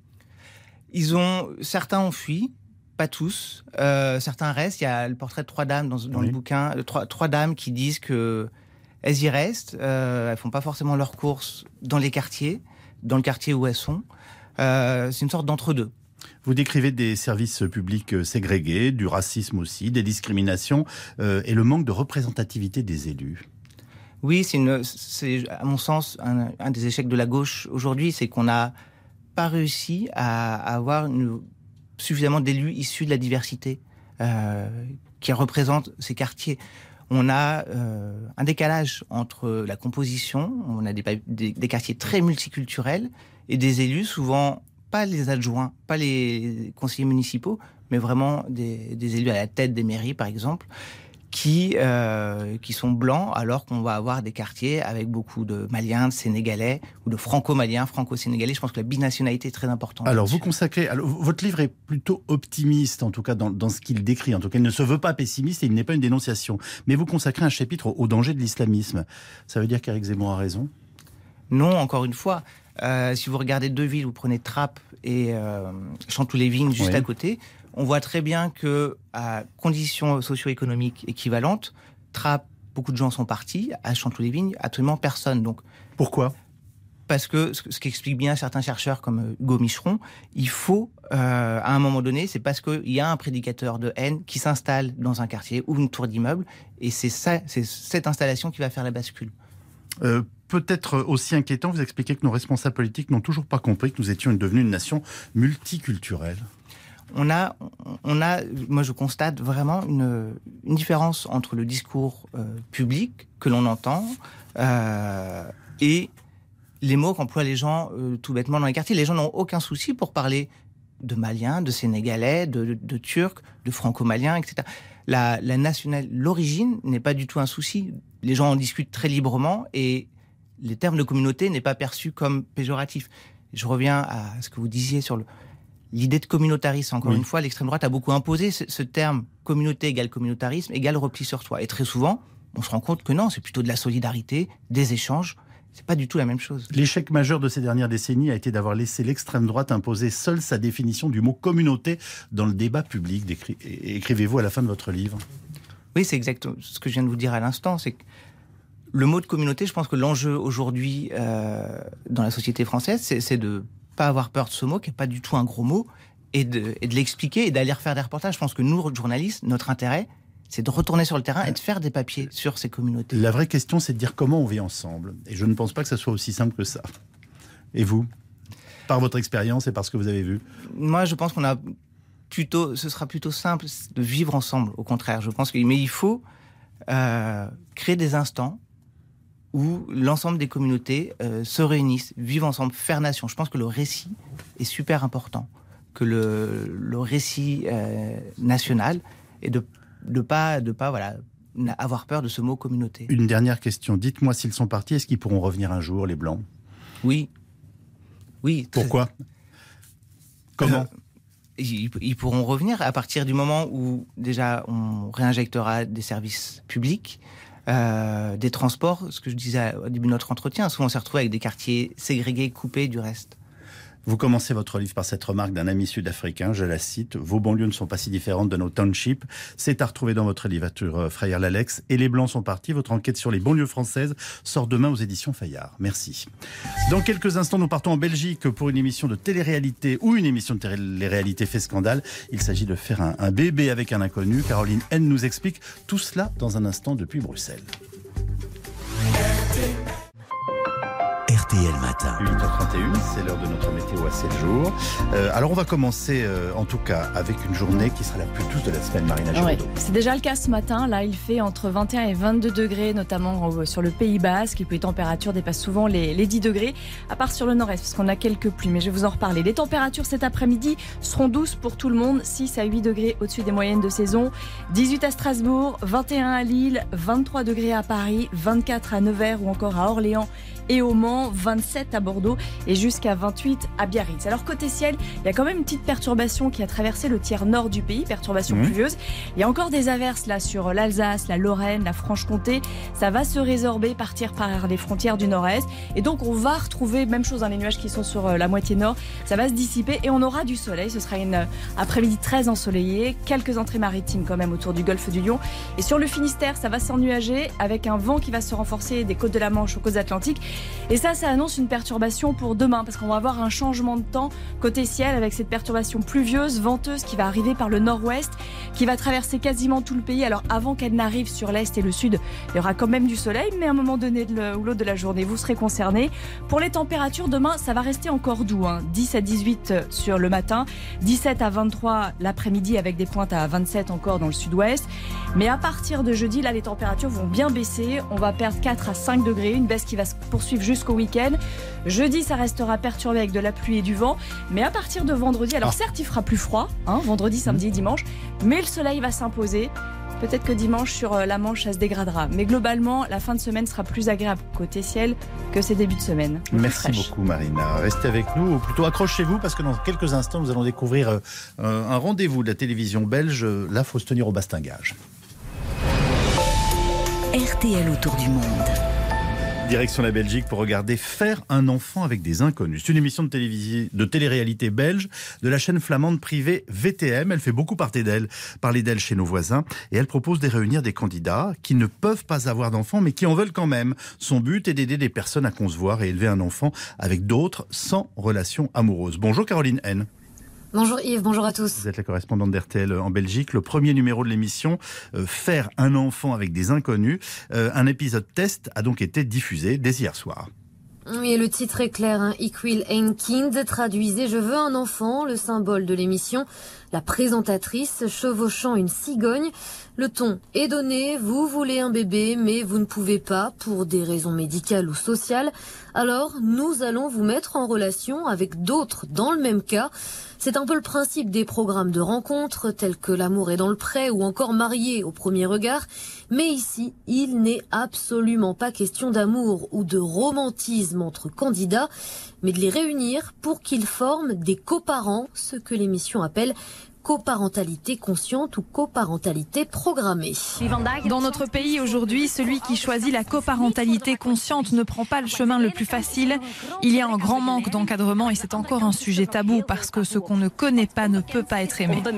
Certains ont fui, pas tous. Certains restent. Il y a le portrait de 3 dames dans le bouquin, 3 dames qui disent que elles y restent. Elles font pas forcément leurs courses dans le quartier où elles sont. C'est une sorte d'entre-deux. Vous décrivez des services publics ségrégés, du racisme aussi, des discriminations et le manque de représentativité des élus. Oui, c'est à mon sens un des échecs de la gauche aujourd'hui, c'est qu'on n'a pas réussi à avoir suffisamment d'élus issus de la diversité qui représentent ces quartiers. On a un décalage entre la composition, on a des quartiers très multiculturels et des élus, souvent pas les adjoints, pas les conseillers municipaux, mais vraiment des élus à la tête des mairies, par exemple, qui sont blancs, alors qu'on va avoir des quartiers avec beaucoup de Maliens, de Sénégalais, ou de Franco-Maliens, Franco-Sénégalais. Je pense que la binationalité est très importante. Alors, votre livre est plutôt optimiste, en tout cas, dans ce qu'il décrit. En tout cas, il ne se veut pas pessimiste et il n'est pas une dénonciation. Mais vous consacrez un chapitre au danger de l'islamisme. Ça veut dire qu'Éric Zemmour a raison ? Non, encore une fois. Si vous regardez 2 villes, vous prenez Trappes et Chanteloup-les-Vignes juste à côté, on voit très bien que à conditions socio-économiques équivalentes, Trappes, beaucoup de gens sont partis. À Chanteloup-les-Vignes, absolument personne. Donc, pourquoi ? Parce que ce qu'expliquent bien certains chercheurs comme Hugo Micheron, il faut, à un moment donné, c'est parce qu'il y a un prédicateur de haine qui s'installe dans un quartier ou une tour d'immeuble, et c'est cette installation qui va faire la bascule. Peut-être aussi inquiétant, vous expliquez que nos responsables politiques n'ont toujours pas compris que nous étions devenus une nation multiculturelle. Moi je constate vraiment une différence entre le discours public que l'on entend et les mots qu'emploient les gens tout bêtement dans les quartiers. Les gens n'ont aucun souci pour parler de Maliens, de Sénégalais, de Turcs, de Franco-Maliens, etc. L'origine n'est pas du tout un souci. Les gens en discutent très librement et les termes de communauté n'est pas perçu comme péjoratif. Je reviens à ce que vous disiez sur l'idée de communautarisme. Encore une fois, l'extrême droite a beaucoup imposé ce terme communauté égale communautarisme égale repli sur soi. Et très souvent, on se rend compte que non, c'est plutôt de la solidarité, des échanges. C'est pas du tout la même chose. L'échec majeur de ces dernières décennies a été d'avoir laissé l'extrême droite imposer seule sa définition du mot communauté dans le débat public. Écrivez-vous à la fin de votre livre. Oui, c'est exactement ce que je viens de vous dire à l'instant. C'est que le mot de communauté, je pense que l'enjeu aujourd'hui dans la société française, c'est de pas avoir peur de ce mot, qui n'est pas du tout un gros mot, et de l'expliquer et d'aller refaire des reportages. Je pense que nous, journalistes, notre intérêt, c'est de retourner sur le terrain et de faire des papiers sur ces communautés. La vraie question, c'est de dire comment on vit ensemble. Et je ne pense pas que ça soit aussi simple que ça. Et vous ? Par votre expérience et par ce que vous avez vu ? Moi, je pense ce sera plutôt simple de vivre ensemble, au contraire. Je pense mais il faut créer des instants où l'ensemble des communautés se réunissent, vivent ensemble, faire nation. Je pense que le récit est super important. Que le récit national est de pas avoir peur de ce mot communauté. Une dernière question. Dites-moi s'ils sont partis, est-ce qu'ils pourront revenir un jour, les Blancs ? Oui. Pourquoi ? Comment ? Ils pourront revenir à partir du moment où déjà on réinjectera des services publics, des transports, ce que je disais au début de notre entretien. Souvent on s'est retrouvé avec des quartiers ségrégés, coupés du reste. Vous commencez votre livre par cette remarque d'un ami sud-africain, je la cite, « Vos banlieues ne sont pas si différentes de nos townships ». C'est à retrouver dans votre livre Freyer-Lalex. Et les Blancs sont partis. Votre enquête sur les banlieues françaises sort demain aux éditions Fayard. Merci. Dans quelques instants, nous partons en Belgique pour une émission de télé-réalité ou une émission de télé-réalité fait scandale. Il s'agit de faire un bébé avec un inconnu. Caroline N nous explique tout cela dans un instant depuis Bruxelles. RTL Matin. 8h31, c'est l'heure de notre météo à 7 jours. Alors on va commencer en tout cas avec une journée qui sera la plus douce de la semaine, Marina Giraudot. Ouais, c'est déjà le cas ce matin. Là, il fait entre 21 et 22 degrés, notamment sur le Pays Basque. Et puis les températures dépassent souvent les 10 degrés, à part sur le nord-est, parce qu'on a quelques pluies. Mais je vais vous en reparler. Les températures cet après-midi seront douces pour tout le monde. 6 à 8 degrés au-dessus des moyennes de saison. 18 à Strasbourg, 21 à Lille, 23 degrés à Paris, 24 à Nevers ou encore à Orléans et au Mans, 27 à Bordeaux et jusqu'à 28 à Biarritz. Alors côté ciel, il y a quand même une petite perturbation qui a traversé le tiers nord du pays, perturbation pluvieuse. Il y a encore des averses là sur l'Alsace, la Lorraine, la Franche-Comté. Ça va se résorber, partir par les frontières du nord-est. Et donc on va retrouver, même chose, les nuages qui sont sur la moitié nord. Ça va se dissiper et on aura du soleil. Ce sera une après-midi très ensoleillée. Quelques entrées maritimes quand même autour du golfe du Lion. Et sur le Finistère, ça va s'ennuager avec un vent qui va se renforcer des côtes de la Manche aux côtes atlantiques. Et ça annonce une perturbation pour demain, parce qu'on va avoir un changement de temps côté ciel avec cette perturbation pluvieuse, venteuse qui va arriver par le nord-ouest, qui va traverser quasiment tout le pays. Alors avant qu'elle n'arrive sur l'est et le sud, il y aura quand même du soleil, mais à un moment donné ou l'autre de la journée, vous serez concernés. Pour les températures, demain, ça va rester encore doux. 10 à 18 sur le matin, 17 à 23 l'après-midi avec des pointes à 27 encore dans le sud-ouest. Mais à partir de jeudi, là, les températures vont bien baisser. On va perdre 4 à 5 degrés, une baisse qui va se poursuivre jusqu'au week-end. Jeudi, ça restera perturbé avec de la pluie et du vent. Mais à partir de vendredi, alors certes, il fera plus froid, vendredi, samedi, dimanche, mais le soleil va s'imposer. Peut-être que dimanche, sur la Manche, ça se dégradera. Mais globalement, la fin de semaine sera plus agréable côté ciel que ces débuts de semaine. Merci beaucoup, Marina. Restez avec nous, ou plutôt accrochez-vous, parce que dans quelques instants, nous allons découvrir un rendez-vous de la télévision belge. Là, il faut se tenir au bastingage. RTL autour du monde. Direction la Belgique pour regarder Faire un enfant avec des inconnus. C'est une émission de télé-réalité belge de la chaîne flamande privée VTM. Elle fait beaucoup parler d'elle chez nos voisins et elle propose de réunir des candidats qui ne peuvent pas avoir d'enfants mais qui en veulent quand même. Son but est d'aider des personnes à concevoir et élever un enfant avec d'autres sans relation amoureuse. Bonjour Caroline N. Bonjour Yves, bonjour à tous. Vous êtes la correspondante d'RTL en Belgique. Le premier numéro de l'émission, Faire un enfant avec des inconnus. Un épisode test a donc été diffusé dès hier soir. Oui, le titre est clair, Ik wil een kind, traduisez « Je veux un enfant », le symbole de l'émission. La présentatrice chevauchant une cigogne. Le ton est donné, vous voulez un bébé, mais vous ne pouvez pas pour des raisons médicales ou sociales. Alors, nous allons vous mettre en relation avec d'autres dans le même cas. C'est un peu le principe des programmes de rencontres tels que L'amour est dans le pré ou encore Marié au premier regard. Mais ici, il n'est absolument pas question d'amour ou de romantisme entre candidats, mais de les réunir pour qu'ils forment des coparents, ce que l'émission appelle coparentalité consciente ou coparentalité programmée. Dans notre pays aujourd'hui, celui qui choisit la coparentalité consciente ne prend pas le chemin le plus facile. Il y a un grand manque d'encadrement et c'est encore un sujet tabou parce que ce qu'on ne connaît pas ne peut pas être aimé.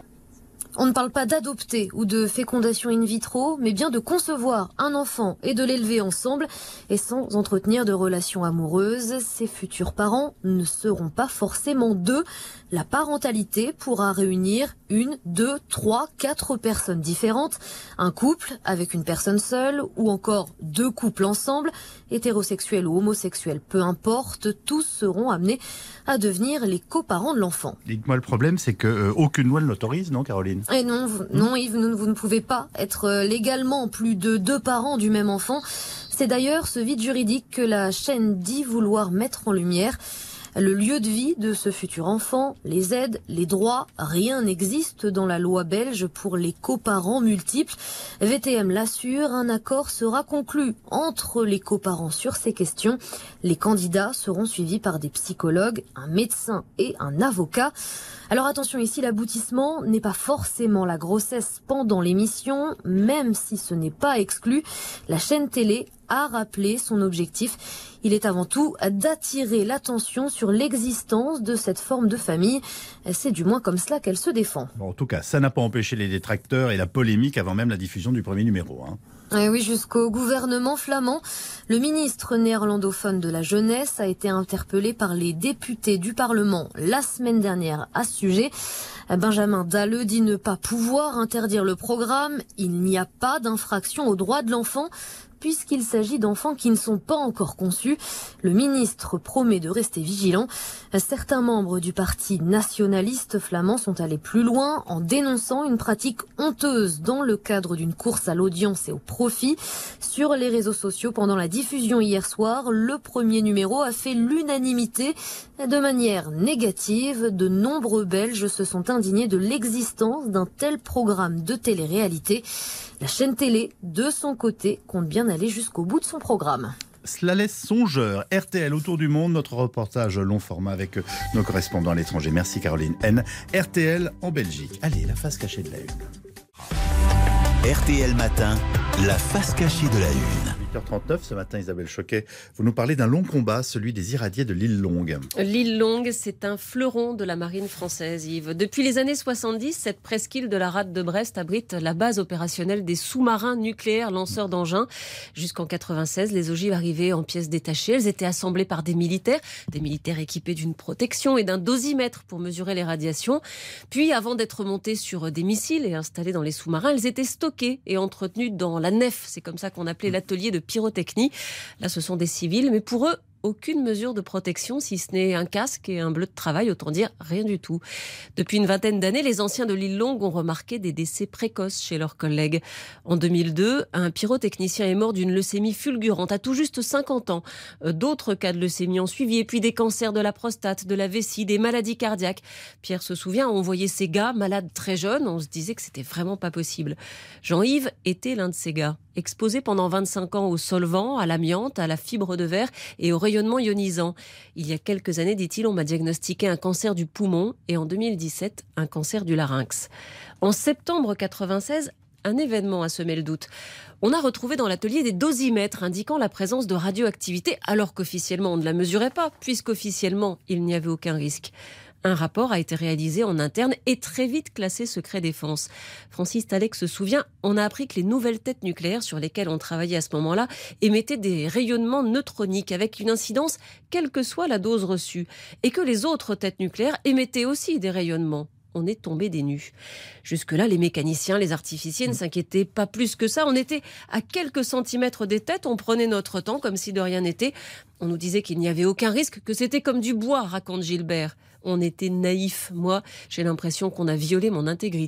On ne parle pas d'adopter ou de fécondation in vitro, mais bien de concevoir un enfant et de l'élever ensemble et sans entretenir de relations amoureuses. Ces futurs parents ne seront pas forcément deux. La parentalité pourra réunir 1, 2, 3, 4 personnes différentes. Un couple avec une personne seule ou encore 2 couples ensemble, hétérosexuels ou homosexuels, peu importe, tous seront amenés à devenir les coparents de l'enfant. Dites-moi, le problème, c'est qu'aucune loi ne l'autorise, non, Caroline ? Et non, Yves, vous ne pouvez pas être légalement plus de 2 parents du même enfant. C'est d'ailleurs ce vide juridique que la chaîne dit vouloir mettre en lumière. Le lieu de vie de ce futur enfant, les aides, les droits, rien n'existe dans la loi belge pour les coparents multiples. VTM l'assure, un accord sera conclu entre les coparents sur ces questions. Les candidats seront suivis par des psychologues, un médecin et un avocat. Alors attention, ici l'aboutissement n'est pas forcément la grossesse pendant l'émission, même si ce n'est pas exclu. La chaîne télé a rappelé son objectif. Il est avant tout d'attirer l'attention sur l'existence de cette forme de famille. C'est du moins comme cela qu'elle se défend. Bon, en tout cas, ça n'a pas empêché les détracteurs et la polémique avant même la diffusion du premier numéro. Et oui, jusqu'au gouvernement flamand. Le ministre néerlandophone de la jeunesse a été interpellé par les députés du Parlement la semaine dernière à ce sujet. Benjamin Dalle dit ne pas pouvoir interdire le programme. Il n'y a pas d'infraction aux droits de l'enfant, puisqu'il s'agit d'enfants qui ne sont pas encore conçus. Le ministre promet de rester vigilant. Certains membres du parti nationaliste flamand sont allés plus loin en dénonçant une pratique honteuse dans le cadre d'une course à l'audience et au profit. Sur les réseaux sociaux, pendant la diffusion hier soir, le premier numéro a fait l'unanimité. De manière négative, de nombreux Belges se sont indignés de l'existence d'un tel programme de télé-réalité. La chaîne télé, de son côté, compte bien aller jusqu'au bout de son programme. Cela laisse songeur. RTL autour du monde, notre reportage long format avec nos correspondants à l'étranger. Merci Caroline N. RTL en Belgique. Allez, la face cachée de la une. RTL Matin, la face cachée de la une. 8h39, ce matin, Isabelle Choquet, vous nous parlez d'un long combat, celui des irradiés de l'île Longue. L'île Longue, c'est un fleuron de la marine française, Yves. Depuis les années 70, cette presqu'île de la rade de Brest abrite la base opérationnelle des sous-marins nucléaires lanceurs d'engins. Jusqu'en 96, les ogives arrivaient en pièces détachées. Elles étaient assemblées par des militaires équipés d'une protection et d'un dosimètre pour mesurer les radiations. Puis, avant d'être montées sur des missiles et installées dans les sous-marins, elles étaient stockées et entretenues dans la nef. C'est comme ça qu'on appelait l'atelier de pyrotechnie. Là, ce sont des civils, mais pour eux, aucune mesure de protection, si ce n'est un casque et un bleu de travail, autant dire rien du tout. Depuis une vingtaine d'années, les anciens de l'île Longue ont remarqué des décès précoces chez leurs collègues. En 2002, un pyrotechnicien est mort d'une leucémie fulgurante à tout juste 50 ans. D'autres cas de leucémie ont suivi, et puis des cancers de la prostate, de la vessie, des maladies cardiaques. Pierre se souvient, on voyait ces gars malades très jeunes, on se disait que c'était vraiment pas possible. Jean-Yves était l'un de ces gars. Exposé pendant 25 ans au solvant, à l'amiante, à la fibre de verre et au rayonnement ionisant. Il y a quelques années, dit-il, on m'a diagnostiqué un cancer du poumon et en 2017, un cancer du larynx. En septembre 96, un événement a semé le doute. On a retrouvé dans l'atelier des dosimètres indiquant la présence de radioactivité alors qu'officiellement on ne la mesurait pas, puisqu'officiellement il n'y avait aucun risque. Un rapport a été réalisé en interne et très vite classé secret défense. Francis Talek se souvient, on a appris que les nouvelles têtes nucléaires sur lesquelles on travaillait à ce moment-là émettaient des rayonnements neutroniques avec une incidence quelle que soit la dose reçue. Et que les autres têtes nucléaires émettaient aussi des rayonnements. On est tombé des nues. Jusque-là, les mécaniciens, les artificiers ne s'inquiétaient pas plus que ça. On était à quelques centimètres des têtes, on prenait notre temps comme si de rien n'était. On nous disait qu'il n'y avait aucun risque, que c'était comme du bois, raconte Gilbert. On était naïfs. Moi, j'ai l'impression qu'on a violé mon intégrité.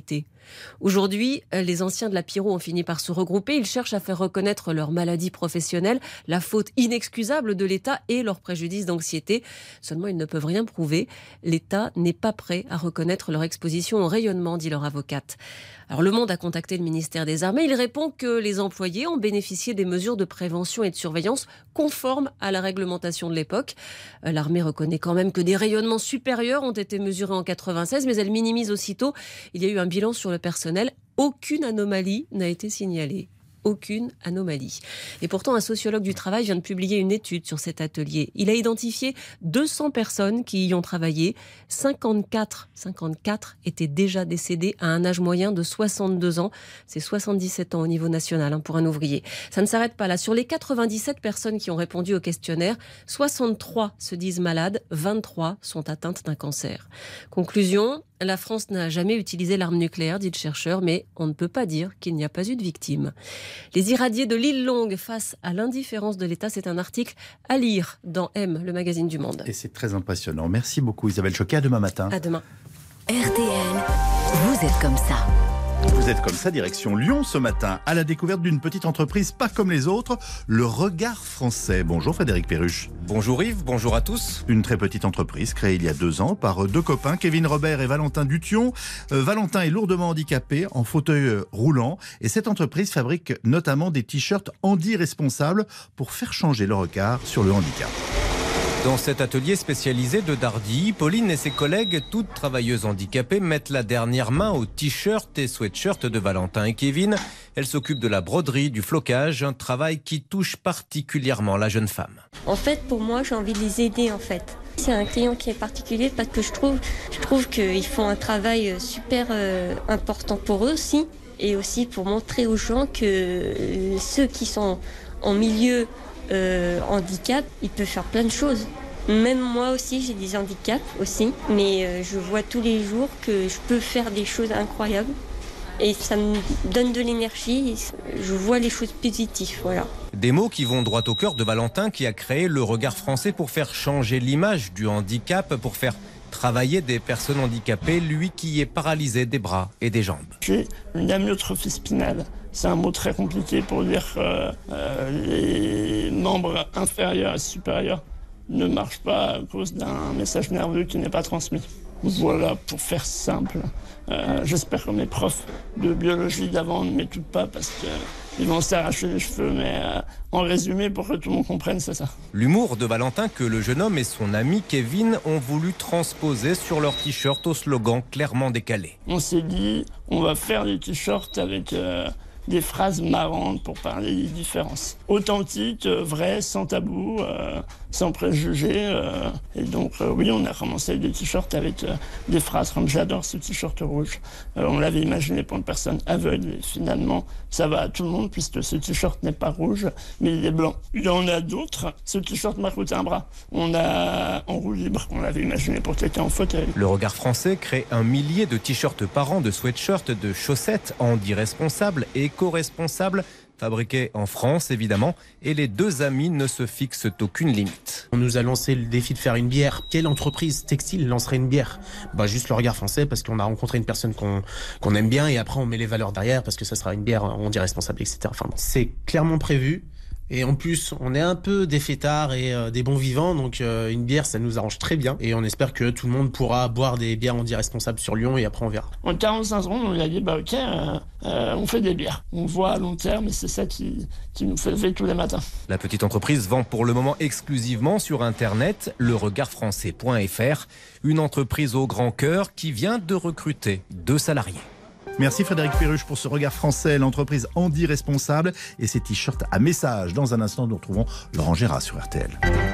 Aujourd'hui, les anciens de la Pyro ont fini par se regrouper. Ils cherchent à faire reconnaître leur maladie professionnelle, la faute inexcusable de l'État et leur préjudice d'anxiété. Seulement, ils ne peuvent rien prouver. L'État n'est pas prêt à reconnaître leur exposition au rayonnement, dit leur avocate. Alors, Le Monde a contacté le ministère des Armées. Il répond que les employés ont bénéficié des mesures de prévention et de surveillance conformes à la réglementation de l'époque. L'armée reconnaît quand même que des rayonnements supérieurs ont été mesurés en 1996, mais elle minimise aussitôt. Il y a eu un bilan sur le personnel. Aucune anomalie n'a été signalée. Aucune anomalie. Et pourtant, un sociologue du travail vient de publier une étude sur cet atelier. Il a identifié 200 personnes qui y ont travaillé. 54 étaient déjà décédées à un âge moyen de 62 ans. C'est 77 ans au niveau national pour un ouvrier. Ça ne s'arrête pas là. Sur les 97 personnes qui ont répondu au questionnaire, 63 se disent malades, 23 sont atteintes d'un cancer. Conclusion, la France n'a jamais utilisé l'arme nucléaire, dit le chercheur, mais on ne peut pas dire qu'il n'y a pas eu de victimes. Les irradiés de l'île Longue face à l'indifférence de l'État, c'est un article à lire dans M, le magazine du Monde. Et c'est très impressionnant. Merci beaucoup Isabelle Choquet, à demain matin. À demain. RTL, vous êtes comme ça. Vous êtes comme ça, direction Lyon ce matin, à la découverte d'une petite entreprise pas comme les autres, le Regard Français. Bonjour Frédéric Perruche. Bonjour Yves, bonjour à tous. Une très petite entreprise créée il y a 2 ans par 2 copains, Kevin Robert et Valentin Dution. Valentin est lourdement handicapé, en fauteuil roulant, et cette entreprise fabrique notamment des t-shirts handi-responsables pour faire changer le regard sur le handicap. Dans cet atelier spécialisé de Dardy, Pauline et ses collègues, toutes travailleuses handicapées, mettent la dernière main aux t-shirts et sweatshirts de Valentin et Kevin. Elles s'occupent de la broderie, du flocage, un travail qui touche particulièrement la jeune femme. En fait, pour moi, j'ai envie de les aider en fait. C'est un client qui est particulier parce que je trouve qu'ils font un travail super important pour eux aussi. Et aussi pour montrer aux gens que ceux qui sont en milieu handicap, il peut faire plein de choses. Même moi aussi, j'ai des handicaps aussi, mais je vois tous les jours que je peux faire des choses incroyables et ça me donne de l'énergie. Je vois les choses positives, voilà. Des mots qui vont droit au cœur de Valentin qui a créé le Regard Français pour faire changer l'image du handicap, pour faire travailler des personnes handicapées, lui qui est paralysé des bras et des jambes. J'ai une amyotrophie spinale. C'est un mot très compliqué pour dire les membres inférieurs et supérieurs ne marchent pas à cause d'un message nerveux qui n'est pas transmis. Voilà, pour faire simple. J'espère que mes profs de biologie d'avant ne m'écoutent pas parce qu'ils vont s'arracher les cheveux, mais en résumé, pour que tout le monde comprenne, c'est ça. L'humour de Valentin que le jeune homme et son ami Kevin ont voulu transposer sur leur t-shirt au slogan clairement décalé. On s'est dit, on va faire des t-shirts avec des phrases marrantes pour parler des différences. Authentiques, vraies, sans tabou, sans préjugés. Et donc, oui, on a commencé avec des t-shirts avec des phrases comme « J'adore ce t-shirt rouge ». On l'avait imaginé pour une personne aveugle et finalement, ça va à tout le monde puisque ce t-shirt n'est pas rouge, mais il est blanc. Il y en a d'autres. Ce t-shirt m'a coûté un bras. On a en roue libre, on l'avait imaginé pour quelqu'un en fauteuil. Le Regard Français crée 1 millier de t-shirts par an, de sweatshirts, de chaussettes handi-responsables et éco-responsables, fabriqués en France évidemment, et les 2 amis ne se fixent aucune limite. On nous a lancé le défi de faire une bière. Quelle entreprise textile lancerait une bière ? Juste le Regard Français, parce qu'on a rencontré une personne qu'on aime bien et après on met les valeurs derrière parce que ça sera une bière handi-responsable, etc. Enfin, c'est clairement prévu. Et en plus, on est un peu des fêtards et des bons vivants, donc une bière, ça nous arrange très bien. Et on espère que tout le monde pourra boire des bières handi-responsables sur Lyon et après on verra. En 45 secondes, on a dit, ok, on fait des bières. On voit à long terme et c'est ça qui nous fait lever tous les matins. La petite entreprise vend pour le moment exclusivement sur Internet, leregardfrançais.fr, une entreprise au grand cœur qui vient de recruter 2 salariés. Merci Frédéric Perruche pour ce Regard Français, l'entreprise handi-responsable et ses t-shirts à message. Dans un instant, nous retrouvons Laurent Gérard sur RTL.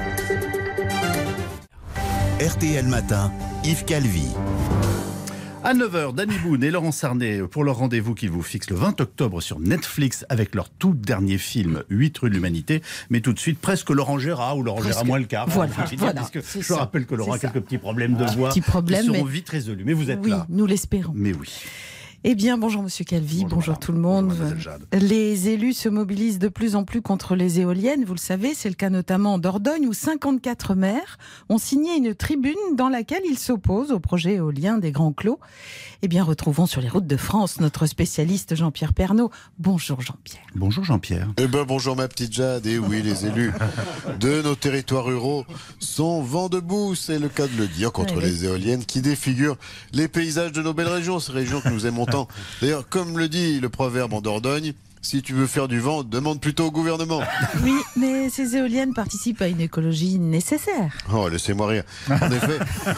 RTL Matin, Yves Calvi. À 9h, Danny Boone et Laurent Sarnet pour leur rendez-vous qu'ils vous fixent le 20 octobre sur Netflix avec leur tout dernier film 8 rue de l'Humanité. Mais tout de suite, presque Laurent Gérard ou Laurent Gérard moins le quart. Voilà. Parce que je rappelle que Laurent a quelques petits problèmes de voix qui seront vite résolus. Mais vous êtes là. Oui, nous l'espérons. Mais oui. Eh bien, bonjour Monsieur Calvi, bonjour tout le monde. Les élus se mobilisent de plus en plus contre les éoliennes, vous le savez, c'est le cas notamment en Dordogne où 54 maires ont signé une tribune dans laquelle ils s'opposent au projet éolien des Grands Clos. Eh bien, retrouvons sur les routes de France notre spécialiste Jean-Pierre Pernaut. Bonjour Jean-Pierre. Bonjour Jean-Pierre. Eh ben bonjour ma petite Jade. Et oui, les élus de nos territoires ruraux sont vent debout, c'est le cas de le dire, contre les éoliennes qui défigurent les paysages de nos belles régions, ces régions que nous aimons tant. D'ailleurs, comme le dit le proverbe en Dordogne, si tu veux faire du vent, demande plutôt au gouvernement. Oui, mais ces éoliennes participent à une écologie nécessaire. Oh, laissez-moi rire. En effet...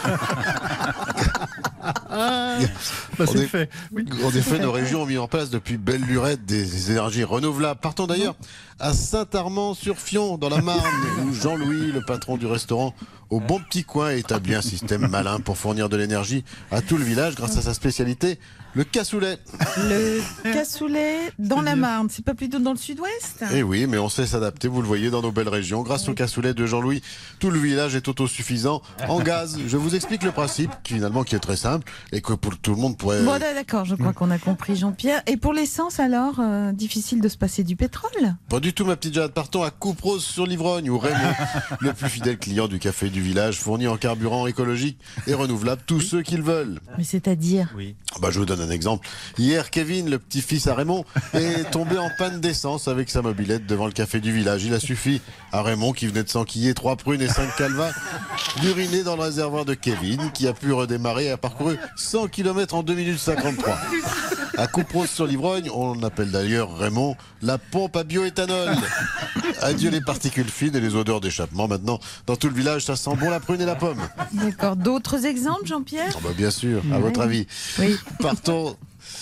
En effet, nos régions ont mis en place depuis belle lurette des énergies renouvelables. Partons d'ailleurs à Saint-Armand-sur-Fion, dans la Marne, où Jean-Louis, le patron du restaurant Au Bon Petit Coin, a établi un système malin pour fournir de l'énergie à tout le village grâce à sa spécialité, le cassoulet. Le cassoulet dans la Marne, c'est pas plutôt dans le sud-ouest ? Eh oui, mais on sait s'adapter, vous le voyez, dans nos belles régions. Grâce au cassoulet de Jean-Louis, tout le village est autosuffisant en gaz. Je vous explique le principe, finalement, qui est très simple, et que pour tout le monde pourrait... Bon, d'accord, je crois qu'on a compris, Jean-Pierre. Et pour l'essence, alors, difficile de se passer du pétrole ? Pas du tout, ma petite Jade. Partons à Couperose sur l'Ivrogne, où Raymond, le plus fidèle client du café du village, fournit en carburant écologique et renouvelable tous ceux qu'ils veulent. Mais c'est-à-dire ? Oui. Je vous donne un exemple. Hier, Kevin, le petit-fils à Raymond, est tombé en panne d'essence avec sa mobilette devant le café du village. Il a suffi à Raymond, qui venait de s'enquiller 3 prunes et 5 calvas, d'uriner dans le réservoir de Kevin, qui a pu redémarrer et a parcouru 100 km en 2 minutes 53. À Couperose sur l'Ivrogne, on appelle d'ailleurs Raymond la pompe à bioéthanol. Adieu les particules fines et les odeurs d'échappement. Maintenant, dans tout le village, ça sent bon la prune et la pomme. D'accord. D'autres exemples, Jean-Pierre ? Bien sûr, à votre avis. Oui. Partons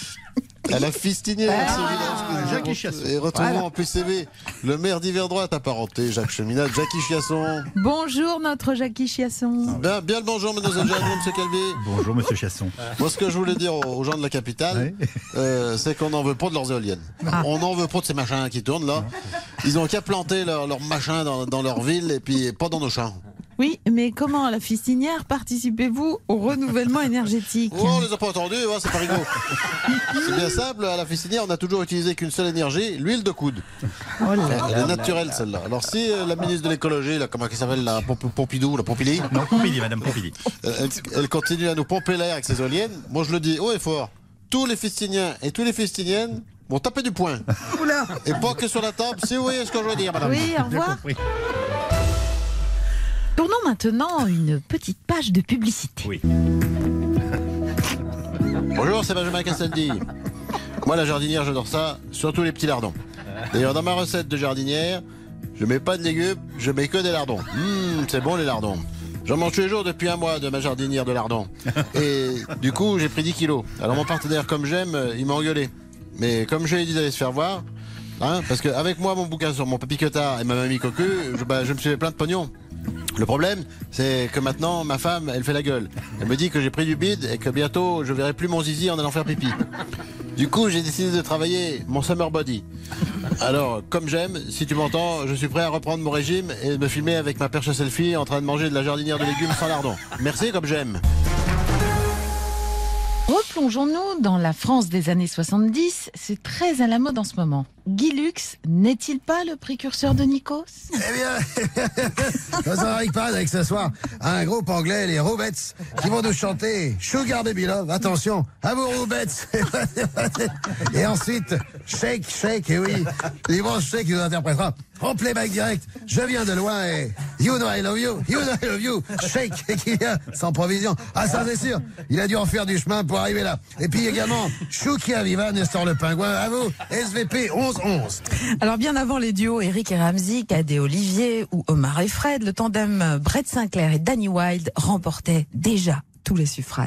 à la Fistinière, ce village que nous Chiasson. Et retrouvons en PCV le maire d'hiver droite apparenté, Jacques Cheminade, Jackie Chiasson. Bonjour notre Jackie Chiasson. Bien le bonjour, mademoiselle Jeanne, monsieur Calvi. Bonjour monsieur Chiasson. Moi, ce que je voulais dire aux gens de la capitale, c'est qu'on n'en veut pas de leurs éoliennes. On n'en veut pas de ces machins qui tournent là. Ils ont qu'à planter leur machin dans leur ville et puis pas dans nos champs. Oui, mais comment à la Fistinière participez-vous au renouvellement énergétique ? On les a pas entendus, c'est pas rigolo. C'est bien simple, à la Fistinière, on n'a toujours utilisé qu'une seule énergie, l'huile de coude. Elle est naturelle celle-là. Alors si la ministre de l'écologie, comment elle s'appelle, la Pompidou, la Pompili ? Non, Pompili, madame Pompili. Elle continue à nous pomper l'air avec ses éoliennes. Moi je le dis haut et fort, tous les Fistiniens et toutes les Fistiniennes vont taper du poing. Oula. Et pas que sur la table, si vous voyez ce que je veux dire, madame. Oui, au revoir. Tournons maintenant une petite page de publicité. Oui. Bonjour, c'est Benjamin Castaldi. Moi, la jardinière, j'adore ça, surtout les petits lardons. D'ailleurs, dans ma recette de jardinière, je mets pas de légumes, je mets que des lardons. C'est bon les lardons. J'en mange tous les jours depuis 1 mois de ma jardinière de lardons. Et du coup, j'ai pris 10 kilos. Alors mon partenaire, comme j'aime, il m'a engueulé. Mais comme je lui ai dit d'aller se faire voir, parce qu'avec moi, mon bouquin sur mon papy Cotard et ma mamie Cocu, je me suis fait plein de pognon. Le problème, c'est que maintenant, ma femme, elle fait la gueule. Elle me dit que j'ai pris du bide et que bientôt, je verrai plus mon zizi en allant faire pipi. Du coup, j'ai décidé de travailler mon summer body. Alors, comme j'aime, si tu m'entends, je suis prêt à reprendre mon régime et de me filmer avec ma perche à selfie en train de manger de la jardinière de légumes sans lardons. Merci, comme j'aime. Replongeons-nous dans la France des années 70. C'est très à la mode en ce moment. Guy Lux n'est-il pas le précurseur de Nikos ? Eh bien, ça s'arrive pas avec ce soir un groupe anglais, les Rubettes, qui vont nous chanter Sugar Baby Love. Attention, à vous Rubettes. Et ensuite, Shake, Shake, et oui, l'immense Shake qui nous interprétera en playback direct. Je viens de loin et You know I love you, you know I love you. Shake, qui vient sans provision. Ah, ça c'est sûr, il a dû en faire du chemin pour arriver là. Et puis également, Chouki Aviva, Nestor le Pingouin, à vous, SVP 11-11. Alors bien avant les duos Eric et Ramsey, Cadet Olivier ou Omar et Fred, le tandem Brett Sinclair et Danny Wilde remportait déjà tous les suffrages.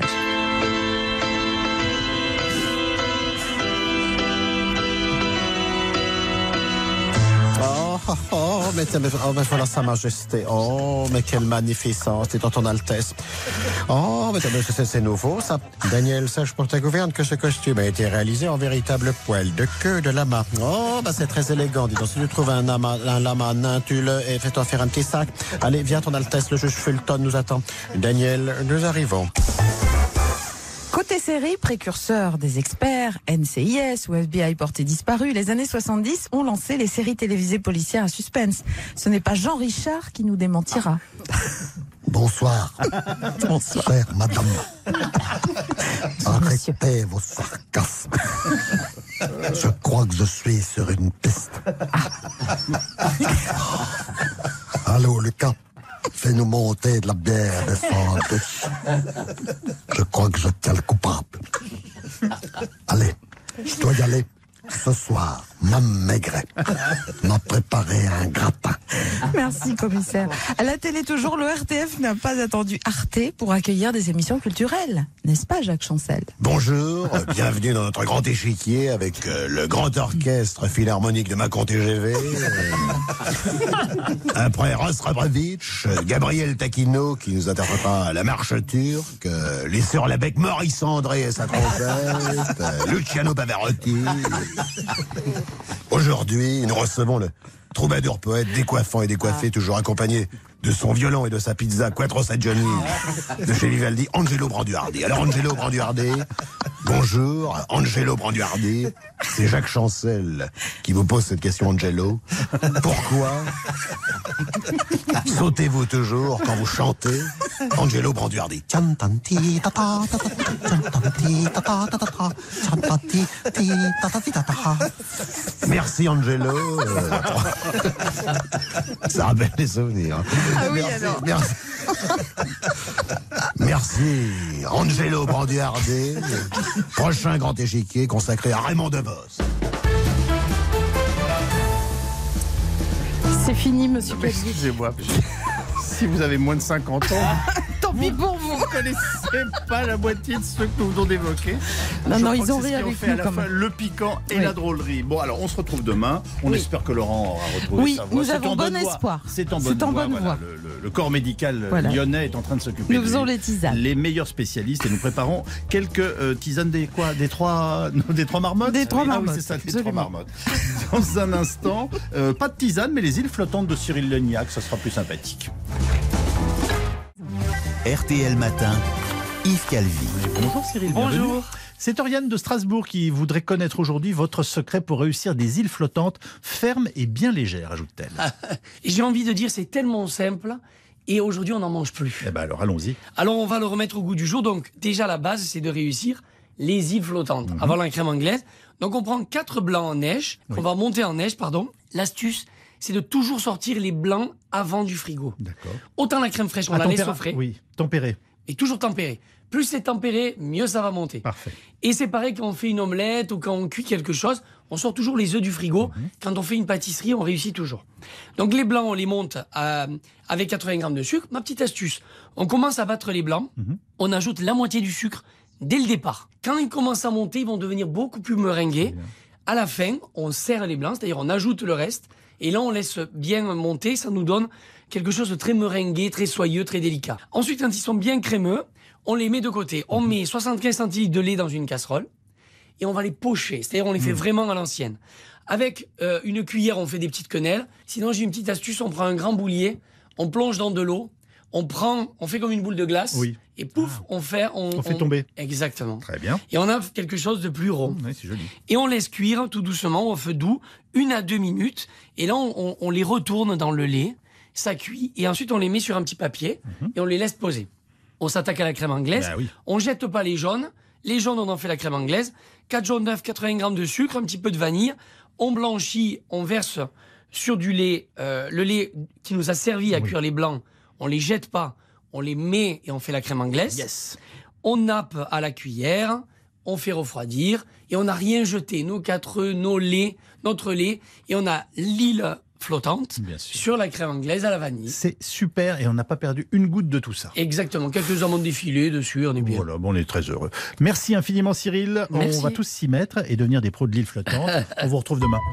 Mais voilà sa majesté. Oh, mais quelle magnificence, et dans ton Altesse. Oh, mais c'est nouveau, ça. Daniel, sache pour ta gouverne que ce costume a été réalisé en véritable poil de queue de lama. Oh, c'est très élégant. Dis donc, si tu trouves un lama nain, tue-le et fais-toi faire un petit sac. Allez, viens, ton Altesse, le juge Fulton nous attend. Daniel, nous arrivons. Côté séries précurseurs des experts, NCIS ou FBI porté disparu, les années 70 ont lancé les séries télévisées policières à suspense. Ce n'est pas Jean Richard qui nous démentira. Bonsoir. Bonsoir. Chère madame. Arrêtez vos sarcasmes. Je crois que je suis sur une piste. Allô, Lucas. Fais-nous monter de la bière, des sandwichs. Je crois que je tiens le coupable. Allez, je dois y aller. Ce soir, Mme Maigret m'a préparé un gratin. Merci, commissaire. À la télé toujours, le RTF n'a pas attendu Arte pour accueillir des émissions culturelles. N'est-ce pas, Jacques Chancel? Bonjour, bienvenue dans notre grand échiquier avec le grand orchestre philharmonique de Macon TGV. Après Rostropovitch, Gabriel Taquino qui nous interprétera la marche turque, les sœurs Labec, Maurice André et sa trompette, Luciano Pavarotti. Aujourd'hui, nous recevons le troubadour poète décoiffant et décoiffé, toujours accompagné de son violon et de sa pizza Quattro Stagioni de chez Vivaldi, Angelo Branduardi. Alors Angelo Branduardi, bonjour, Angelo Branduardi, c'est Jacques Chancel qui vous pose cette question, Angelo. Pourquoi sautez-vous toujours quand vous chantez? Angelo Branduardi. Merci Angelo. Ça rappelle les souvenirs. Ah oui, merci, alors. merci. Merci Angelo Branduardi. Prochain grand échiquier consacré à Raymond DeVos. C'est fini, monsieur Calvi. Excusez-moi. Si vous avez moins de 50 ans, tant pis pour vous. Vous ne connaissez pas la moitié de ceux que nous venons d'évoquer. Non, Je ils crois ont que c'est ri ce qui avec fait nous à la quand fin même. le piquant et Oui. la drôlerie. Bon, alors on se retrouve demain. On espère que Laurent aura retrouvé Oui, sa voix. nous C'est avons en bon bonne voie. espoir. C'est en C'est bonne en voie. bonne Voilà, voie. le corps médical Voilà. lyonnais est en train de s'occuper Nous de faisons lui. les tisanes. Les meilleurs spécialistes et nous préparons quelques tisanes des quoi? Des trois marmottes? Des trois Ah oui, marmottes, c'est ça, des absolument. trois marmottes. Dans un instant, pas de tisane, mais les îles flottantes de Cyril Lignac, ça sera plus sympathique. RTL Matin, Yves Calvi. Bonjour Cyril, Bonjour. bienvenue. C'est Oriane de Strasbourg qui voudrait connaître aujourd'hui votre secret pour réussir des îles flottantes fermes et bien légères, ajoute-t-elle. J'ai envie de dire, c'est tellement simple et aujourd'hui on n'en mange plus. Eh ben alors allons-y. Alors on va le remettre au goût du jour. Donc déjà la base c'est de réussir les îles flottantes avant la crème anglaise. Donc on prend 4 blancs en neige, qu'on va monter en neige, pardon. L'astuce c'est de toujours sortir les blancs avant du frigo. D'accord. Autant la crème fraîche, on la laisse au frais. Oui, tempéré. Et toujours tempéré. Plus c'est tempéré, mieux ça va monter. Parfait. Et c'est pareil quand on fait une omelette ou quand on cuit quelque chose, on sort toujours les œufs du frigo. Quand on fait une pâtisserie, on réussit toujours. Donc les blancs, on les monte avec 80 grammes de sucre. Ma petite astuce, on commence à battre les blancs, on ajoute la moitié du sucre dès le départ. Quand ils commencent à monter, ils vont devenir beaucoup plus meringués. À la fin, on serre les blancs, c'est-à-dire on ajoute le reste. Et là, on laisse bien monter. Ça nous donne quelque chose de très meringué, très soyeux, très délicat. Ensuite, quand ils sont bien crémeux, on les met de côté. On met 75 centilitres de lait dans une casserole et on va les pocher. C'est-à-dire, on les fait vraiment à l'ancienne. Avec une cuillère, on fait des petites quenelles. Sinon, j'ai une petite astuce. On prend un grand boulier, on plonge dans de l'eau, on fait comme une boule de glace. Oui. Et pouf, on fait tomber. Exactement. Très bien. Et on a quelque chose de plus rond. Oui, c'est joli. Et on laisse cuire tout doucement au feu doux, 1 à 2 minutes. Et là, on les retourne dans le lait. Ça cuit. Et ensuite, on les met sur un petit papier et on les laisse poser. On s'attaque à la crème anglaise. Ben oui. On jette pas les jaunes. Les jaunes, on en fait la crème anglaise. 4 jaunes d'œufs, 80 grammes de sucre, un petit peu de vanille. On blanchit, on verse sur du lait. Le lait qui nous a servi à cuire les blancs, on les jette pas. On les met et on fait la crème anglaise. Yes. On nappe à la cuillère, on fait refroidir et on n'a rien jeté. Nos 4 œufs, notre lait et on a l'île flottante sur la crème anglaise à la vanille. C'est super et on n'a pas perdu une goutte de tout ça. Exactement. Quelques amandes défilées dessus, on est bien. Voilà, bon, on est très heureux. Merci infiniment Cyril. Merci. On va tous s'y mettre et devenir des pros de l'île flottante. On vous retrouve demain.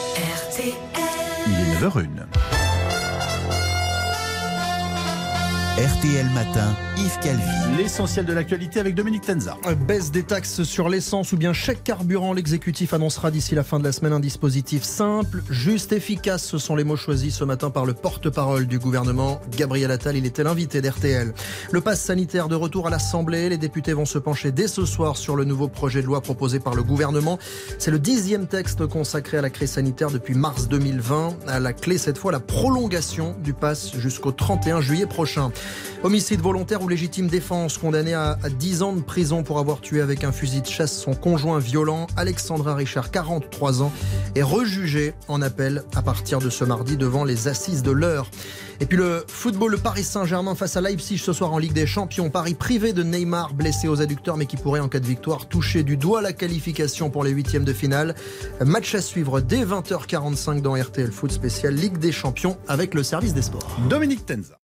Il est 9h01. RTL Matin, Yves Calvi. L'essentiel de l'actualité avec Dominique Tenza. Baisse des taxes sur l'essence ou bien chèque carburant. L'exécutif annoncera d'ici la fin de la semaine un dispositif simple, juste, efficace. Ce sont les mots choisis ce matin par le porte-parole du gouvernement, Gabriel Attal. Il était l'invité d'RTL. Le pass sanitaire de retour à l'Assemblée. Les députés vont se pencher dès ce soir sur le nouveau projet de loi proposé par le gouvernement. C'est le 10e texte consacré à la crise sanitaire depuis mars 2020. À la clé, cette fois, la prolongation du pass jusqu'au 31 juillet prochain. Homicide volontaire ou légitime défense, condamné à 10 ans de prison pour avoir tué avec un fusil de chasse son conjoint violent. Alexandra Richard, 43 ans, est rejugé en appel à partir de ce mardi devant les assises de l'Eure. Et puis le football, le Paris Saint-Germain face à Leipzig ce soir en Ligue des Champions. Pari privé de Neymar, blessé aux adducteurs mais qui pourrait en cas de victoire toucher du doigt la qualification pour les 8e de finale. Match à suivre dès 20h45 dans RTL Foot spécial Ligue des Champions avec le service des sports. Dominique Tenza.